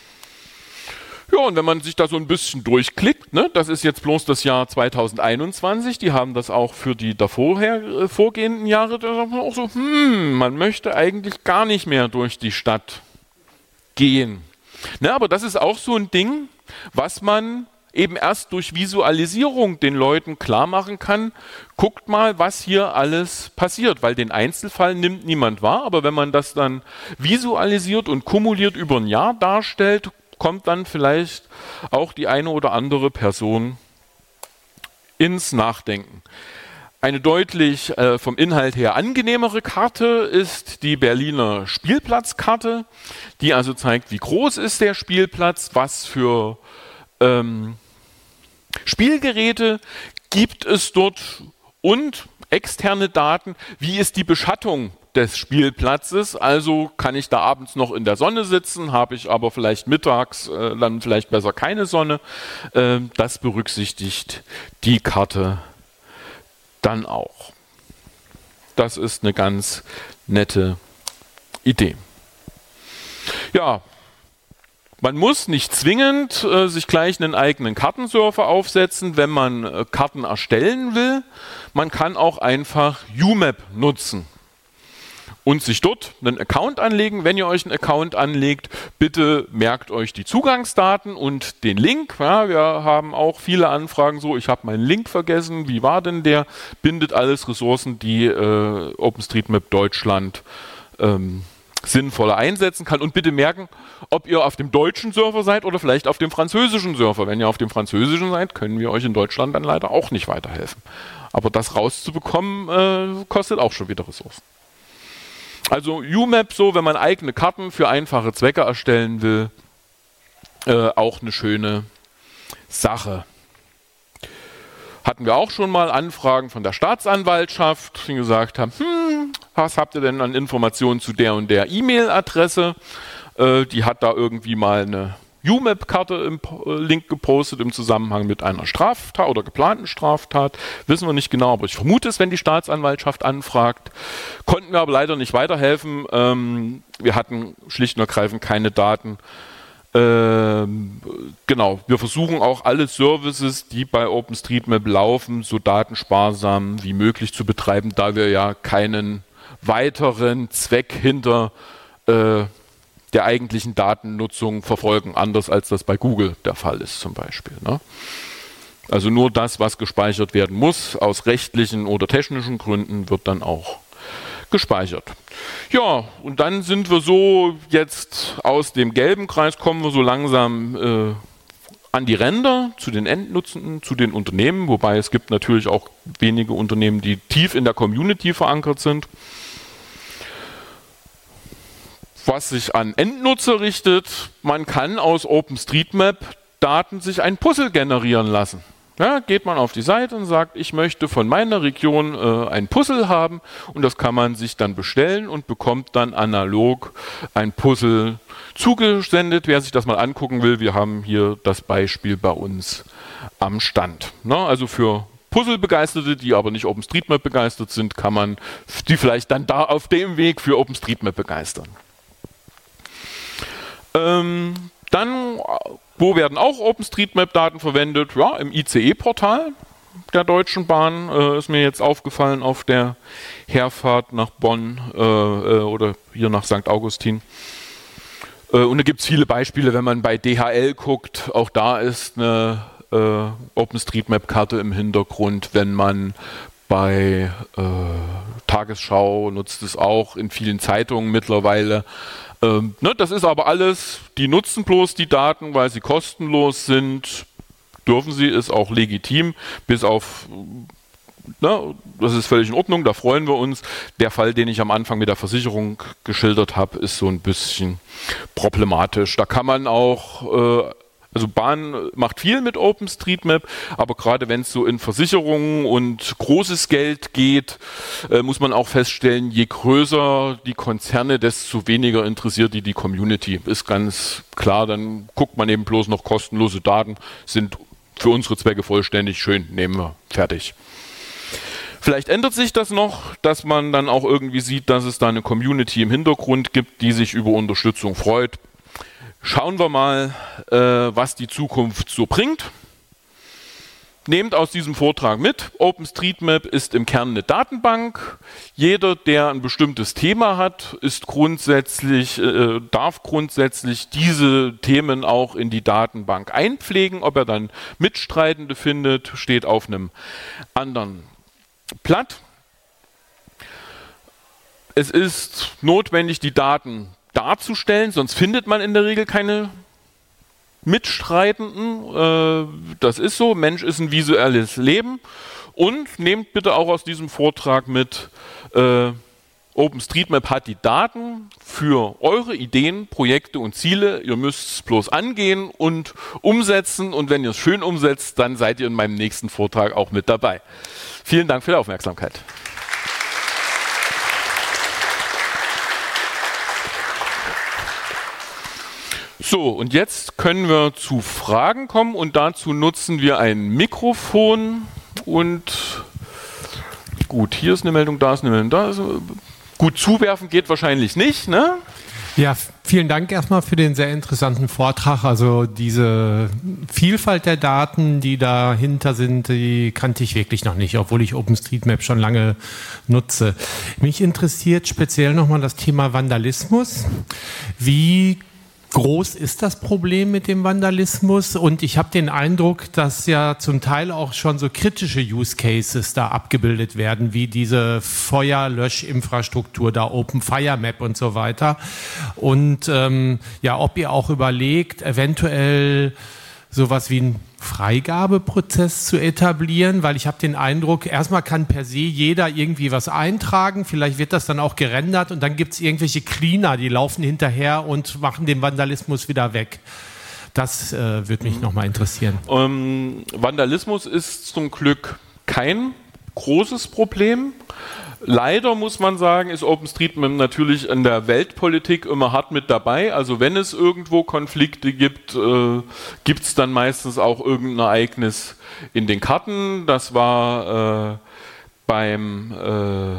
Ja, und wenn man sich da so ein bisschen durchklickt, ne, das ist jetzt bloß das Jahr zweitausendeinundzwanzig, die haben das auch für die davor äh, vorgehenden Jahre, da sagt man auch so, hm, man möchte eigentlich gar nicht mehr durch die Stadt gehen. Ne, aber das ist auch so ein Ding, was man eben erst durch Visualisierung den Leuten klar machen kann, guckt mal, was hier alles passiert, weil den Einzelfall nimmt niemand wahr, aber wenn man das dann visualisiert und kumuliert über ein Jahr darstellt, kommt dann vielleicht auch die eine oder andere Person ins Nachdenken. Eine deutlich äh, vom Inhalt her angenehmere Karte ist die Berliner Spielplatzkarte, die also zeigt, wie groß ist der Spielplatz, was für ähm, Spielgeräte gibt es dort und externe Daten, wie ist die Beschattung des Spielplatzes, also kann ich da abends noch in der Sonne sitzen, habe ich aber vielleicht mittags äh, dann vielleicht besser keine Sonne. Äh, das berücksichtigt die Karte dann auch. Das ist eine ganz nette Idee. Ja, man muss nicht zwingend äh, sich gleich einen eigenen Kartensurfer aufsetzen, wenn man äh, Karten erstellen will. Man kann auch einfach U Map nutzen und sich dort einen Account anlegen. Wenn ihr euch einen Account anlegt, bitte merkt euch die Zugangsdaten und den Link. Ja, wir haben auch viele Anfragen so, ich habe meinen Link vergessen, wie war denn der? Bindet alles Ressourcen, die äh, OpenStreetMap Deutschland ähm, sinnvoller einsetzen kann. Und bitte merken, ob ihr auf dem deutschen Server seid oder vielleicht auf dem französischen Server. Wenn ihr auf dem französischen seid, können wir euch in Deutschland dann leider auch nicht weiterhelfen. Aber das rauszubekommen, äh, kostet auch schon wieder Ressourcen. Also U Map, so wenn man eigene Karten für einfache Zwecke erstellen will, äh, auch eine schöne Sache. Hatten wir auch schon mal Anfragen von der Staatsanwaltschaft, die gesagt haben, hm, was habt ihr denn an Informationen zu der und der E-Mail-Adresse? Äh, die hat da irgendwie mal eine U Map-Karte im Link gepostet im Zusammenhang mit einer Straftat oder geplanten Straftat. Wissen wir nicht genau, aber ich vermute es, wenn die Staatsanwaltschaft anfragt. Konnten wir aber leider nicht weiterhelfen. Ähm, wir hatten schlicht und ergreifend keine Daten. Ähm, genau, wir versuchen auch alle Services, die bei OpenStreetMap laufen, so datensparsam wie möglich zu betreiben, da wir ja keinen weiteren Zweck hinter äh, der eigentlichen Datennutzung verfolgen, anders als das bei Google der Fall ist zum Beispiel. Ne? Also nur das, was gespeichert werden muss, aus rechtlichen oder technischen Gründen, wird dann auch gespeichert. Ja, und dann sind wir so jetzt aus dem gelben Kreis, kommen wir so langsam äh, an die Ränder, zu den Endnutzenden, zu den Unternehmen, wobei es gibt natürlich auch wenige Unternehmen, die tief in der Community verankert sind. Was sich an Endnutzer richtet, man kann aus OpenStreetMap-Daten sich ein Puzzle generieren lassen. Ja, geht man auf die Seite und sagt, ich möchte von meiner Region äh, ein Puzzle haben, und das kann man sich dann bestellen und bekommt dann analog ein Puzzle zugesendet. Wer sich das mal angucken will, wir haben hier das Beispiel bei uns am Stand. Na, also für Puzzle-Begeisterte, die aber nicht OpenStreetMap begeistert sind, kann man die vielleicht dann da auf dem Weg für OpenStreetMap begeistern. Ähm, dann, wo werden auch OpenStreetMap-Daten verwendet? Ja, im I C E-Portal der Deutschen Bahn äh, ist mir jetzt aufgefallen auf der Herfahrt nach Bonn äh, äh, oder hier nach Sankt Augustin. Äh, und da gibt es viele Beispiele, wenn man bei D H L guckt, auch da ist eine äh, OpenStreetMap-Karte im Hintergrund. Wenn man bei äh, Tagesschau nutzt es auch, in vielen Zeitungen mittlerweile. Ähm, ne, das ist aber alles, die nutzen bloß die Daten, weil sie kostenlos sind, dürfen sie, ist auch legitim, bis auf, ne, das ist völlig in Ordnung, da freuen wir uns. Der Fall, den ich am Anfang mit der Versicherung geschildert habe, ist so ein bisschen problematisch. Da kann man auch, äh, also Bahn macht viel mit OpenStreetMap, aber gerade wenn es so in Versicherungen und großes Geld geht, äh, muss man auch feststellen, je größer die Konzerne, desto weniger interessiert die die Community. Ist ganz klar, dann guckt man eben bloß noch kostenlose Daten, sind für unsere Zwecke vollständig, schön, nehmen wir, fertig. Vielleicht ändert sich das noch, dass man dann auch irgendwie sieht, dass es da eine Community im Hintergrund gibt, die sich über Unterstützung freut. Schauen wir mal, äh, was die Zukunft so bringt. Nehmt aus diesem Vortrag mit, OpenStreetMap ist im Kern eine Datenbank. Jeder, der ein bestimmtes Thema hat, ist grundsätzlich, äh, darf grundsätzlich diese Themen auch in die Datenbank einpflegen. Ob er dann Mitstreitende findet, steht auf einem anderen Blatt. Es ist notwendig, die Daten darzustellen, sonst findet man in der Regel keine Mitstreitenden. Äh, das ist so, Mensch ist ein visuelles Leben. Und nehmt bitte auch aus diesem Vortrag mit, äh, OpenStreetMap hat die Daten für eure Ideen, Projekte und Ziele. Ihr müsst es bloß angehen und umsetzen, und wenn ihr es schön umsetzt, dann seid ihr in meinem nächsten Vortrag auch mit dabei. Vielen Dank für die Aufmerksamkeit. So, und jetzt können wir zu Fragen kommen, und dazu nutzen wir ein Mikrofon. Und gut, hier ist eine Meldung, da ist eine Meldung, da ist eine, gut, zuwerfen geht wahrscheinlich nicht, ne? Ja, vielen Dank erstmal für den sehr interessanten Vortrag. Also diese Vielfalt der Daten, die dahinter sind, die kannte ich wirklich noch nicht, obwohl ich OpenStreetMap schon lange nutze. Mich interessiert speziell nochmal das Thema Vandalismus. Wie groß ist das Problem mit dem Vandalismus? Und ich habe den Eindruck, dass ja zum Teil auch schon so kritische Use Cases da abgebildet werden, wie diese Feuerlöschinfrastruktur, da OpenFireMap und so weiter. Und ähm, ja, ob ihr auch überlegt, eventuell sowas wie ein Freigabeprozess zu etablieren, weil ich habe den Eindruck, erstmal kann per se jeder irgendwie was eintragen, vielleicht wird das dann auch gerendert, und dann gibt es irgendwelche Cleaner, die laufen hinterher und machen den Vandalismus wieder weg. Das äh, würde mich mhm. nochmal interessieren. Ähm, Vandalismus ist zum Glück kein großes Problem. Leider muss man sagen, ist OpenStreetMap natürlich in der Weltpolitik immer hart mit dabei. Also wenn es irgendwo Konflikte gibt, äh, gibt es dann meistens auch irgendein Ereignis in den Karten. Das war äh, beim äh,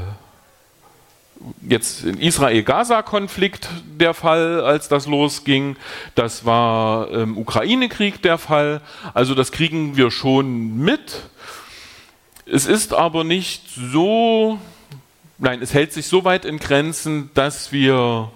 jetzt in Israel-Gaza-Konflikt der Fall, als das losging. Das war im Ukraine-Krieg der Fall. Also das kriegen wir schon mit. Es ist aber nicht so... Nein, es hält sich so weit in Grenzen, dass wir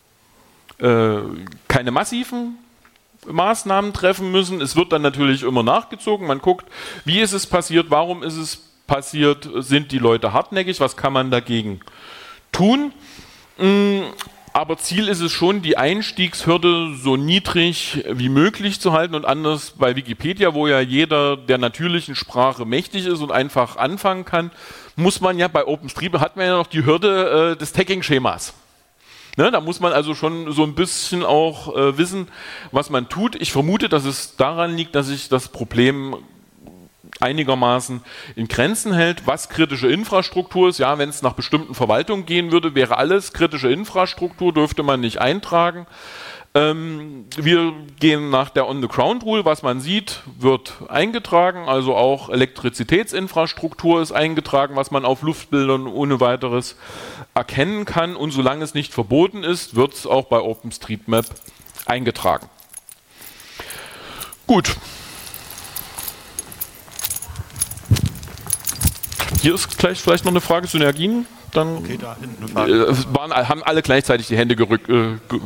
äh, keine massiven Maßnahmen treffen müssen. Es wird dann natürlich immer nachgezogen. Man guckt, wie ist es passiert, warum ist es passiert, sind die Leute hartnäckig, was kann man dagegen tun. Aber Ziel ist es schon, die Einstiegshürde so niedrig wie möglich zu halten und anders bei Wikipedia, wo ja jeder der natürlichen Sprache mächtig ist und einfach anfangen kann, muss man ja bei OpenStreetMap hat man ja noch die Hürde äh, des Tagging-Schemas. Ne, da muss man also schon so ein bisschen auch äh, wissen, was man tut. Ich vermute, dass es daran liegt, dass sich das Problem einigermaßen in Grenzen hält, was kritische Infrastruktur ist. Ja, wenn es nach bestimmten Verwaltungen gehen würde, wäre alles kritische Infrastruktur, dürfte man nicht eintragen. Ähm, wir gehen nach der On-the-Ground-Rule, was man sieht, wird eingetragen, also auch Elektrizitätsinfrastruktur ist eingetragen, was man auf Luftbildern ohne weiteres erkennen kann, und solange es nicht verboten ist, wird es auch bei OpenStreetMap eingetragen. Gut. Hier ist gleich vielleicht noch eine Frage, Synergien. Dann okay, da hinten eine Frage. Äh, waren, haben alle gleichzeitig die Hände gerückt. Äh, ge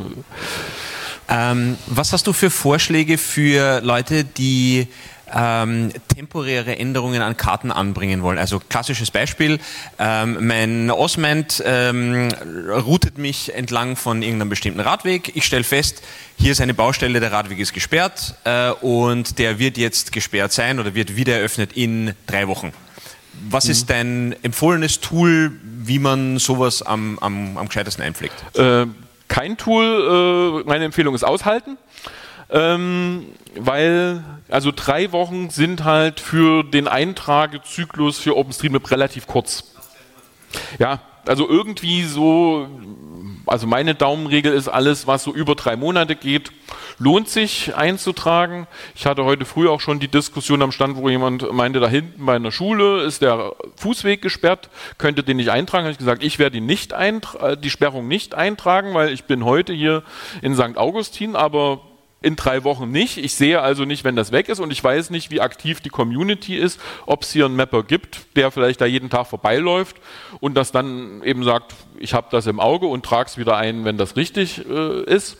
ähm, was hast du für Vorschläge für Leute, die ähm, temporäre Änderungen an Karten anbringen wollen? Also klassisches Beispiel, ähm, mein Osmand ähm, routet mich entlang von irgendeinem bestimmten Radweg. Ich stelle fest, hier ist eine Baustelle, der Radweg ist gesperrt äh, und der wird jetzt gesperrt sein oder wird wieder eröffnet in drei Wochen. Was ist dein empfohlenes Tool, wie man sowas am, am, am gescheitesten einpflegt? Äh, kein Tool, äh, meine Empfehlung ist aushalten, ähm, weil also drei Wochen sind halt für den Eintragezyklus für OpenStreetMap relativ kurz. Ja, also irgendwie so, also meine Daumenregel ist, alles, was so über drei Monate geht, lohnt sich einzutragen. Ich hatte heute früh auch schon die Diskussion am Stand, wo jemand meinte, da hinten bei einer Schule ist der Fußweg gesperrt, könnte den nicht eintragen. Habe ich gesagt, ich werde die, nicht eintra- die Sperrung nicht eintragen, weil ich bin heute hier in Sankt Augustin, aber in drei Wochen nicht. Ich sehe also nicht, wenn das weg ist, und ich weiß nicht, wie aktiv die Community ist, ob es hier einen Mapper gibt, der vielleicht da jeden Tag vorbeiläuft und das dann eben sagt, ich habe das im Auge und trage es wieder ein, wenn das richtig äh, ist.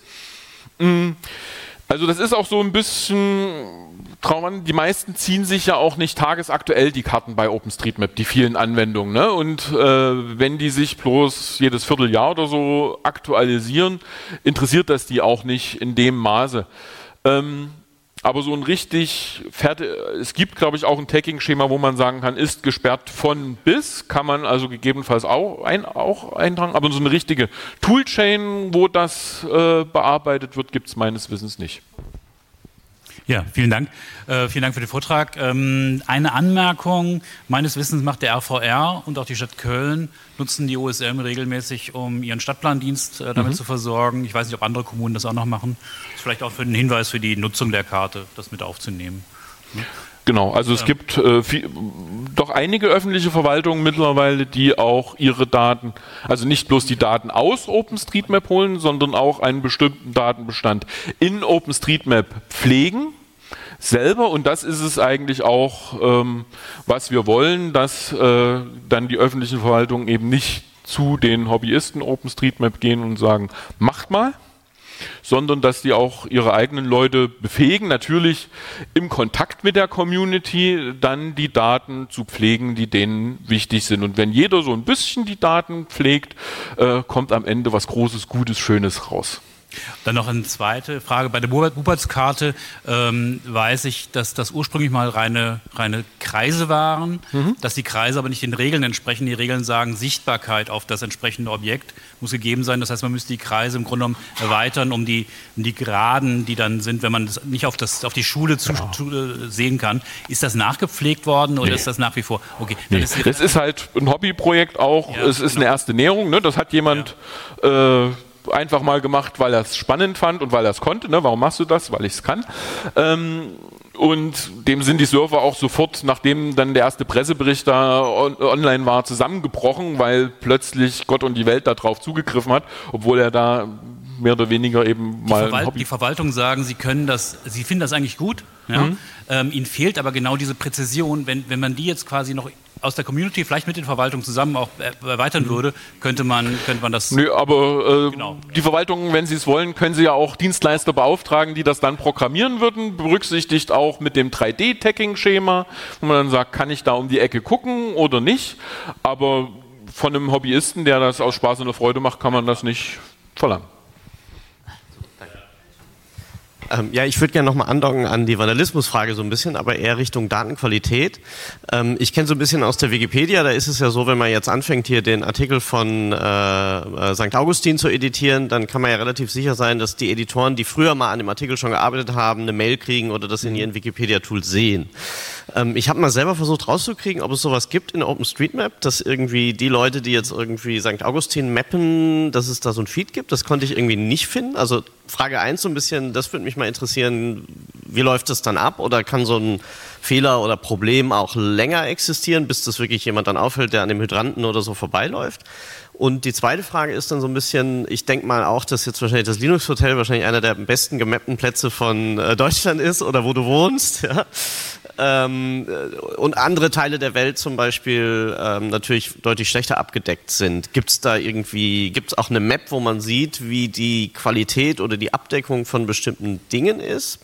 Also das ist auch so ein bisschen traurig. Die meisten ziehen sich ja auch nicht tagesaktuell die Karten bei OpenStreetMap, die vielen Anwendungen. Ne? Und äh, wenn die sich bloß jedes Vierteljahr oder so aktualisieren, interessiert das die auch nicht in dem Maße. Ähm, aber so ein richtig fertig, es gibt, glaube ich, auch ein Tagging-Schema, wo man sagen kann, ist gesperrt von bis, kann man also gegebenenfalls auch, ein, auch eintragen, aber so eine richtige Toolchain, wo das äh, bearbeitet wird, gibt es meines Wissens nicht. Ja, vielen Dank. Äh, vielen Dank für den Vortrag. Ähm, eine Anmerkung. Meines Wissens macht der R V R und auch die Stadt Köln, nutzen die O S M regelmäßig, um ihren Stadtplandienst äh, damit mhm. zu versorgen. Ich weiß nicht, ob andere Kommunen das auch noch machen. Das ist vielleicht auch für den Hinweis für die Nutzung der Karte, das mit aufzunehmen. Mhm. Genau, also es ja. gibt äh, viel, doch einige öffentliche Verwaltungen mittlerweile, die auch ihre Daten, also nicht bloß die Daten aus OpenStreetMap holen, sondern auch einen bestimmten Datenbestand in OpenStreetMap pflegen selber, und das ist es eigentlich auch, ähm, was wir wollen, dass äh, dann die öffentlichen Verwaltungen eben nicht zu den Hobbyisten OpenStreetMap gehen und sagen, macht mal, sondern dass die auch ihre eigenen Leute befähigen, natürlich im Kontakt mit der Community dann die Daten zu pflegen, die denen wichtig sind. Und wenn jeder so ein bisschen die Daten pflegt, äh, kommt am Ende was Großes, Gutes, Schönes raus. Dann noch eine zweite Frage. Bei der Wupertskarte ähm, weiß ich, dass das ursprünglich mal reine, reine Kreise waren, mhm. dass die Kreise aber nicht den Regeln entsprechen. Die Regeln sagen, Sichtbarkeit auf das entsprechende Objekt muss gegeben sein. Das heißt, man müsste die Kreise im Grunde genommen erweitern, um die, um die Geraden, die dann sind, wenn man das nicht auf, das, auf die Schule zu, ja. zu, äh, sehen kann. Ist das nachgepflegt worden oder nee. ist das nach wie vor? Okay. Nee. Ist es ist halt ein Hobbyprojekt auch. Ja, es ist genau. eine erste Näherung. Ne? Das hat jemand... Ja. Äh, einfach mal gemacht, weil er es spannend fand und weil er es konnte. Ne? Warum machst du das? Weil ich es kann. Ähm, und dem sind die Server auch sofort, nachdem dann der erste Pressebericht da on- online war, zusammengebrochen, weil plötzlich Gott und die Welt darauf zugegriffen hat, obwohl er da mehr oder weniger eben die mal... Verwalt- die Verwaltung sagen, sie können das, sie finden das eigentlich gut. Ja? Mhm. Ähm, ihnen fehlt aber genau diese Präzision. Wenn, wenn man die jetzt quasi noch aus der Community, vielleicht mit den Verwaltungen zusammen auch erweitern würde, könnte man, könnte man das... Nö, aber äh, genau. die Verwaltungen, wenn sie es wollen, können sie ja auch Dienstleister beauftragen, die das dann programmieren würden, berücksichtigt auch mit dem drei D-Tagging-Schema, wo man dann sagt, kann ich da um die Ecke gucken oder nicht, aber von einem Hobbyisten, der das aus Spaß und Freude macht, kann man das nicht Volland. Ähm, ja, ich würde gerne nochmal andocken an die Vandalismusfrage so ein bisschen, aber eher Richtung Datenqualität. Ähm, ich kenne so ein bisschen aus der Wikipedia, da ist es ja so, wenn man jetzt anfängt, hier den Artikel von äh, Sankt Augustin zu editieren, dann kann man ja relativ sicher sein, dass die Editoren, die früher mal an dem Artikel schon gearbeitet haben, eine Mail kriegen oder das in ihren Wikipedia-Tools sehen. Ähm, ich habe mal selber versucht rauszukriegen, ob es sowas gibt in OpenStreetMap, dass irgendwie die Leute, die jetzt irgendwie Sankt Augustin mappen, dass es da so ein Feed gibt. Das konnte ich irgendwie nicht finden. Also Frage eins so ein bisschen, das würde mich mal interessieren, wie läuft das dann ab? Oder kann so ein Fehler oder Problem auch länger existieren, bis das wirklich jemand dann auffällt, der an dem Hydranten oder so vorbeiläuft? Und die zweite Frage ist dann so ein bisschen, ich denke mal auch, dass jetzt wahrscheinlich das Linux Hotel wahrscheinlich einer der am besten gemappten Plätze von äh, Deutschland ist oder wo du wohnst, ja. Ähm, und andere Teile der Welt zum Beispiel ähm, natürlich deutlich schlechter abgedeckt sind. Gibt es da irgendwie, gibt es auch eine Map, wo man sieht, wie die Qualität oder die Abdeckung von bestimmten Dingen ist?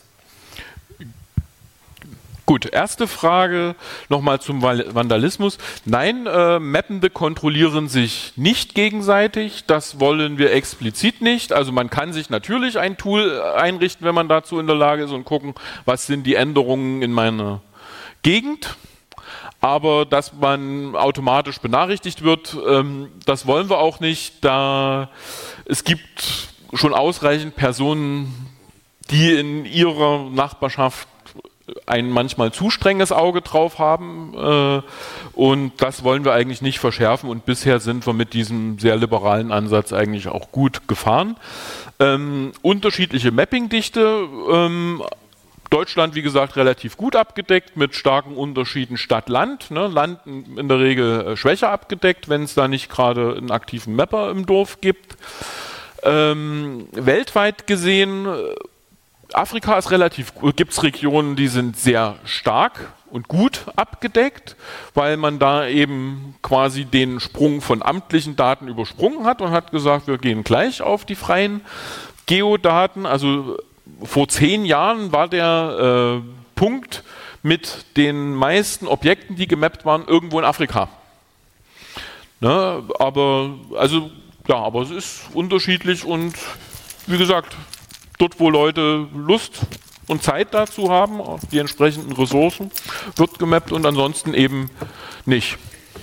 Gut, erste Frage nochmal zum Vandalismus. Nein, äh, Mappende kontrollieren sich nicht gegenseitig, das wollen wir explizit nicht. Also man kann sich natürlich ein Tool einrichten, wenn man dazu in der Lage ist und gucken, was sind die Änderungen in meiner Gegend. Aber dass man automatisch benachrichtigt wird, ähm, das wollen wir auch nicht, da es gibt schon ausreichend Personen, die in ihrer Nachbarschaft ein manchmal zu strenges Auge drauf haben äh, und das wollen wir eigentlich nicht verschärfen und bisher sind wir mit diesem sehr liberalen Ansatz eigentlich auch gut gefahren. Ähm, unterschiedliche Mappingdichte, ähm, Deutschland wie gesagt relativ gut abgedeckt mit starken Unterschieden Stadt-Land, ne? Land in der Regel äh, schwächer abgedeckt, wenn es da nicht gerade einen aktiven Mapper im Dorf gibt. Ähm, weltweit gesehen Afrika ist relativ, gibt es Regionen, die sind sehr stark und gut abgedeckt, weil man da eben quasi den Sprung von amtlichen Daten übersprungen hat und hat gesagt, wir gehen gleich auf die freien Geodaten. Also vor zehn Jahren war der äh, Punkt mit den meisten Objekten, die gemappt waren, irgendwo in Afrika. Ne, aber, also, ja, aber es ist unterschiedlich und wie gesagt, dort, wo Leute Lust und Zeit dazu haben, die entsprechenden Ressourcen, wird gemappt und ansonsten eben nicht.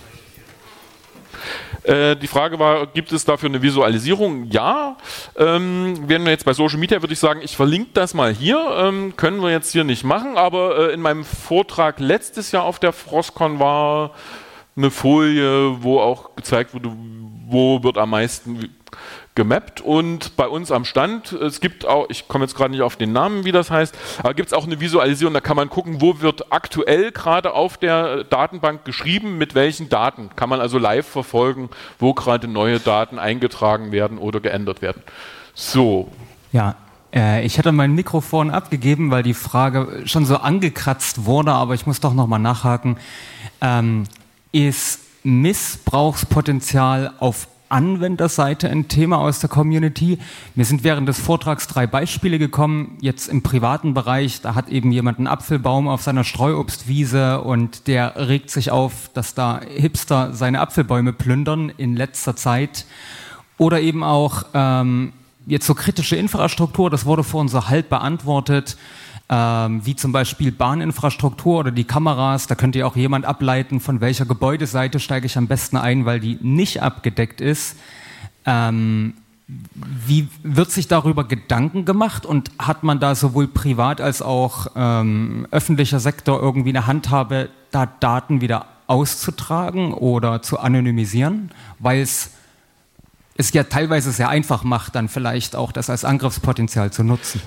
Äh, die Frage war, gibt es dafür eine Visualisierung? Ja. Ähm, wenn wir jetzt bei Social Media, würde ich sagen, ich verlinke das mal hier. Ähm, können wir jetzt hier nicht machen, aber äh, in meinem Vortrag letztes Jahr auf der Frostcon war eine Folie, wo auch gezeigt wurde, wo wird am meisten gemappt und bei uns am Stand, es gibt auch, ich komme jetzt gerade nicht auf den Namen, wie das heißt, aber gibt es auch eine Visualisierung, da kann man gucken, wo wird aktuell gerade auf der Datenbank geschrieben, mit welchen Daten. Kann man also live verfolgen, wo gerade neue Daten eingetragen werden oder geändert werden. So. Ja, äh, ich hatte mein Mikrofon abgegeben, weil die Frage schon so angekratzt wurde, aber ich muss doch nochmal nachhaken. Ähm, ist Missbrauchspotenzial auf Anwenderseite ein Thema aus der Community? Mir sind während des Vortrags drei Beispiele gekommen, jetzt im privaten Bereich, da hat eben jemand einen Apfelbaum auf seiner Streuobstwiese und der regt sich auf, dass da Hipster seine Apfelbäume plündern in letzter Zeit. Oder eben auch ähm, jetzt so kritische Infrastruktur, das wurde vorhin so halb beantwortet, Ähm, wie zum Beispiel Bahninfrastruktur oder die Kameras, da könnte ja auch jemand ableiten, von welcher Gebäudeseite steige ich am besten ein, weil die nicht abgedeckt ist. Ähm, wie wird sich darüber Gedanken gemacht und hat man da sowohl privat als auch ähm, öffentlicher Sektor irgendwie eine Handhabe, da Daten wieder auszutragen oder zu anonymisieren, weil es es ja teilweise sehr einfach macht, dann vielleicht auch das als Angriffspotenzial zu nutzen?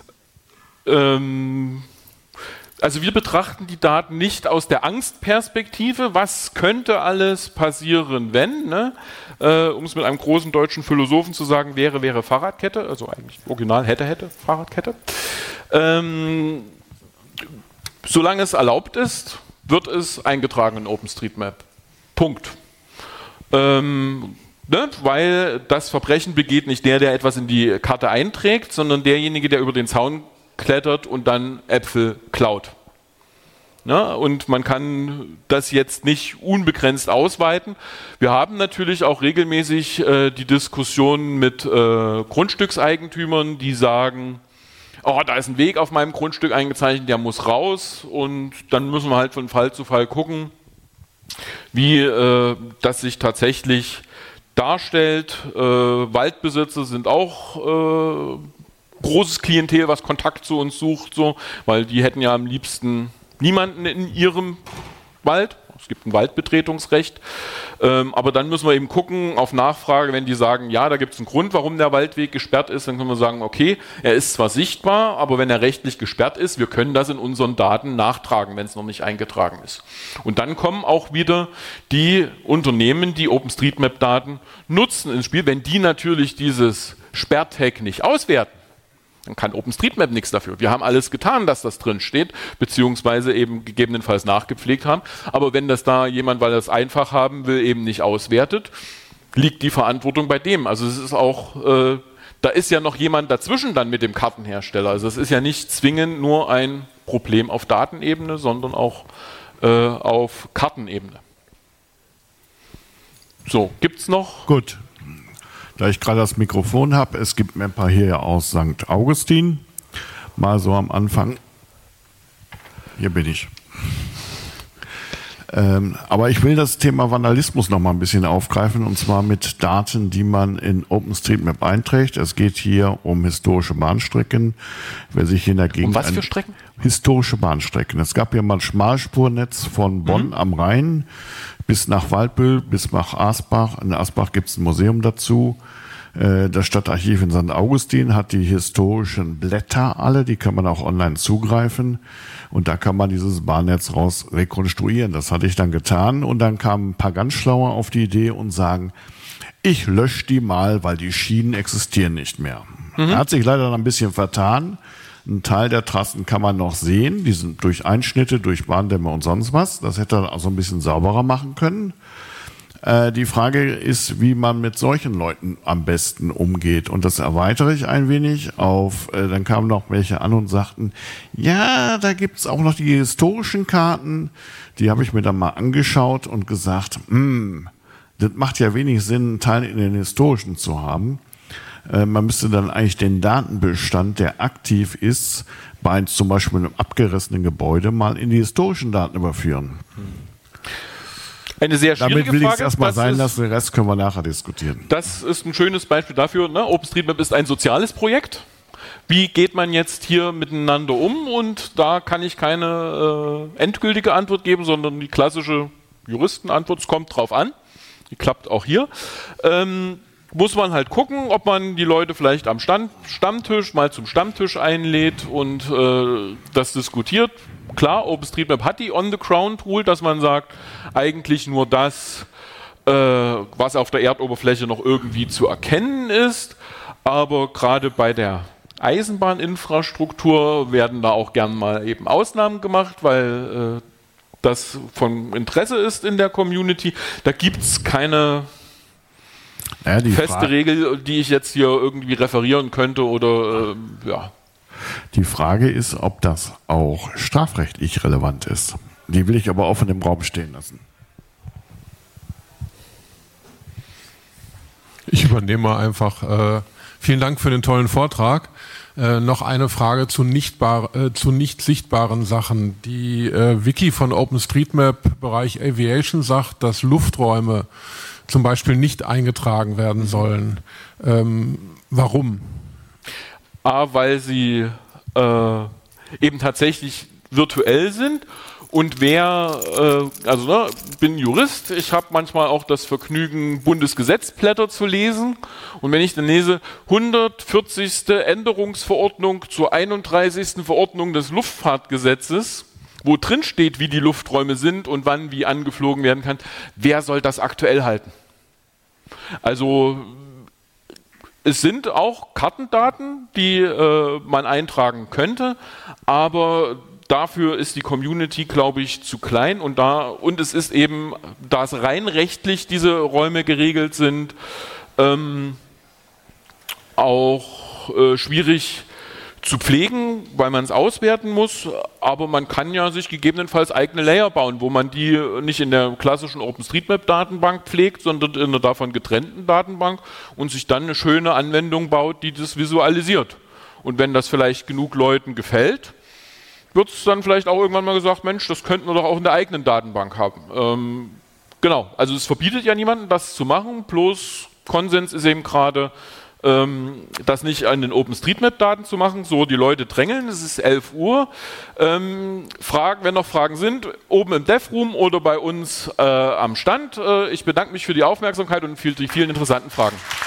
Also wir betrachten die Daten nicht aus der Angstperspektive, was könnte alles passieren, wenn, ne? äh, um es mit einem großen deutschen Philosophen zu sagen, wäre, wäre Fahrradkette, also eigentlich original hätte, hätte, Fahrradkette. Ähm, solange es erlaubt ist, wird es eingetragen in OpenStreetMap. Punkt. Ähm, Ne, weil das Verbrechen begeht nicht der, der etwas in die Karte einträgt, sondern derjenige, der über den Zaun klettert und dann Äpfel klaut. Ne? Und man kann das jetzt nicht unbegrenzt ausweiten. Wir haben natürlich auch regelmäßig äh, die Diskussion mit äh, Grundstückseigentümern, die sagen, oh, da ist ein Weg auf meinem Grundstück eingezeichnet, der muss raus, und dann müssen wir halt von Fall zu Fall gucken, wie äh, das sich tatsächlich darstellt. Äh, Waldbesitzer sind auch äh, großes Klientel, was Kontakt zu uns sucht, so, weil die hätten ja am liebsten niemanden in ihrem Wald. Es gibt ein Waldbetretungsrecht, ähm, aber dann müssen wir eben gucken, auf Nachfrage, wenn die sagen, ja, da gibt es einen Grund, warum der Waldweg gesperrt ist, dann können wir sagen, okay, er ist zwar sichtbar, aber wenn er rechtlich gesperrt ist, wir können das in unseren Daten nachtragen, wenn es noch nicht eingetragen ist. Und dann kommen auch wieder die Unternehmen, die OpenStreetMap-Daten nutzen ins Spiel, wenn die natürlich dieses Sperrtag nicht auswerten. Dann kann OpenStreetMap nichts dafür. Wir haben alles getan, dass das drin steht, beziehungsweise eben gegebenenfalls nachgepflegt haben. Aber wenn das da jemand, weil er es einfach haben will, eben nicht auswertet, liegt die Verantwortung bei dem. Also es ist auch, äh, da ist ja noch jemand dazwischen dann mit dem Kartenhersteller. Also es ist ja nicht zwingend nur ein Problem auf Datenebene, sondern auch äh, auf Kartenebene. So, gibt's noch? Gut. Da ich gerade das Mikrofon habe, es gibt Mapper hier aus Sankt Augustin. Mal so am Anfang. Hier bin ich. Ähm, aber ich will das Thema Vandalismus noch mal ein bisschen aufgreifen, und zwar mit Daten, die man in OpenStreetMap einträgt. Es geht hier um historische Bahnstrecken. Wer sich hier in der Gegend um was für Strecken? Historische Bahnstrecken. Es gab ja mal ein Schmalspurnetz von Bonn mhm. am Rhein bis nach Waldbüll, bis nach Asbach. In Asbach gibt es ein Museum dazu. Das Stadtarchiv in Sankt Augustin hat die historischen Blätter alle, die kann man auch online zugreifen, und da kann man dieses Bahnnetz raus rekonstruieren. Das hatte ich dann getan, und dann kamen ein paar ganz Schlaue auf die Idee und sagen, ich lösche die mal, weil die Schienen existieren nicht mehr. Mhm. Er hat sich leider ein bisschen vertan. Ein Teil der Trassen kann man noch sehen, die sind durch Einschnitte, durch Bahndämme und sonst was. Das hätte er also ein bisschen sauberer machen können. Äh, die Frage ist, wie man mit solchen Leuten am besten umgeht. Und das erweitere ich ein wenig auf, äh, dann kamen noch welche an und sagten, ja, da gibt's auch noch die historischen Karten. Die habe ich mir dann mal angeschaut und gesagt, hm, das macht ja wenig Sinn, einen Teil in den historischen zu haben. Äh, man müsste dann eigentlich den Datenbestand, der aktiv ist, bei zum Beispiel einem abgerissenen Gebäude, mal in die historischen Daten überführen. Eine sehr schwierige Damit will ich es Frage. erstmal sein ist, lassen, den Rest können wir nachher diskutieren. Das ist ein schönes Beispiel dafür. Ne? OpenStreetMap ist ein soziales Projekt. Wie geht man jetzt hier miteinander um? Und da kann ich keine äh, endgültige Antwort geben, sondern die klassische Juristenantwort, es kommt drauf an. Die klappt auch hier. Ähm, muss man halt gucken, ob man die Leute vielleicht am Stand, Stammtisch mal zum Stammtisch einlädt und äh, das diskutiert. Klar, OpenStreetMap hat die On-the-Ground-Rule, dass man sagt, eigentlich nur das, äh, was auf der Erdoberfläche noch irgendwie zu erkennen ist. Aber gerade bei der Eisenbahninfrastruktur werden da auch gern mal eben Ausnahmen gemacht, weil äh, das von Interesse ist in der Community. Da gibt es keine naja, die feste Frage, Regel, die ich jetzt hier irgendwie referieren könnte oder äh, ja. Die Frage ist, ob das auch strafrechtlich relevant ist. Die will ich aber offen im Raum stehen lassen. Ich übernehme mal einfach. Äh, vielen Dank für den tollen Vortrag. Äh, noch eine Frage zu nicht, bar, äh, zu nicht sichtbaren Sachen. Die äh, Wiki von OpenStreetMap Bereich Aviation sagt, dass Lufträume zum Beispiel nicht eingetragen werden sollen. Ähm, warum? A, weil sie äh, eben tatsächlich virtuell sind, und wer, äh, also ne, bin Jurist, ich habe manchmal auch das Vergnügen, Bundesgesetzblätter zu lesen, und wenn ich dann lese, hundertvierzigste Änderungsverordnung zur einunddreißigsten Verordnung des Luftfahrtgesetzes, wo drin steht, wie die Lufträume sind und wann wie angeflogen werden kann, wer soll das aktuell halten? Also es sind auch Kartendaten, die äh, man eintragen könnte, aber dafür ist die Community, glaube ich, zu klein, und da und es ist eben, da es rein rechtlich diese Räume geregelt sind, ähm, auch äh, schwierig zu pflegen, weil man es auswerten muss, aber man kann ja sich gegebenenfalls eigene Layer bauen, wo man die nicht in der klassischen OpenStreetMap-Datenbank pflegt, sondern in einer davon getrennten Datenbank und sich dann eine schöne Anwendung baut, die das visualisiert. Und wenn das vielleicht genug Leuten gefällt, wird es dann vielleicht auch irgendwann mal gesagt, Mensch, das könnten wir doch auch in der eigenen Datenbank haben. Ähm, genau, also es verbietet ja niemanden, das zu machen, bloß Konsens ist eben gerade, ähm, das nicht an den OpenStreetMap-Daten zu machen, so die Leute drängeln, es ist elf Uhr. Ähm, Fragen, wenn noch Fragen sind, oben im DevRoom oder bei uns äh, am Stand. Äh, ich bedanke mich für die Aufmerksamkeit und für die vielen interessanten Fragen.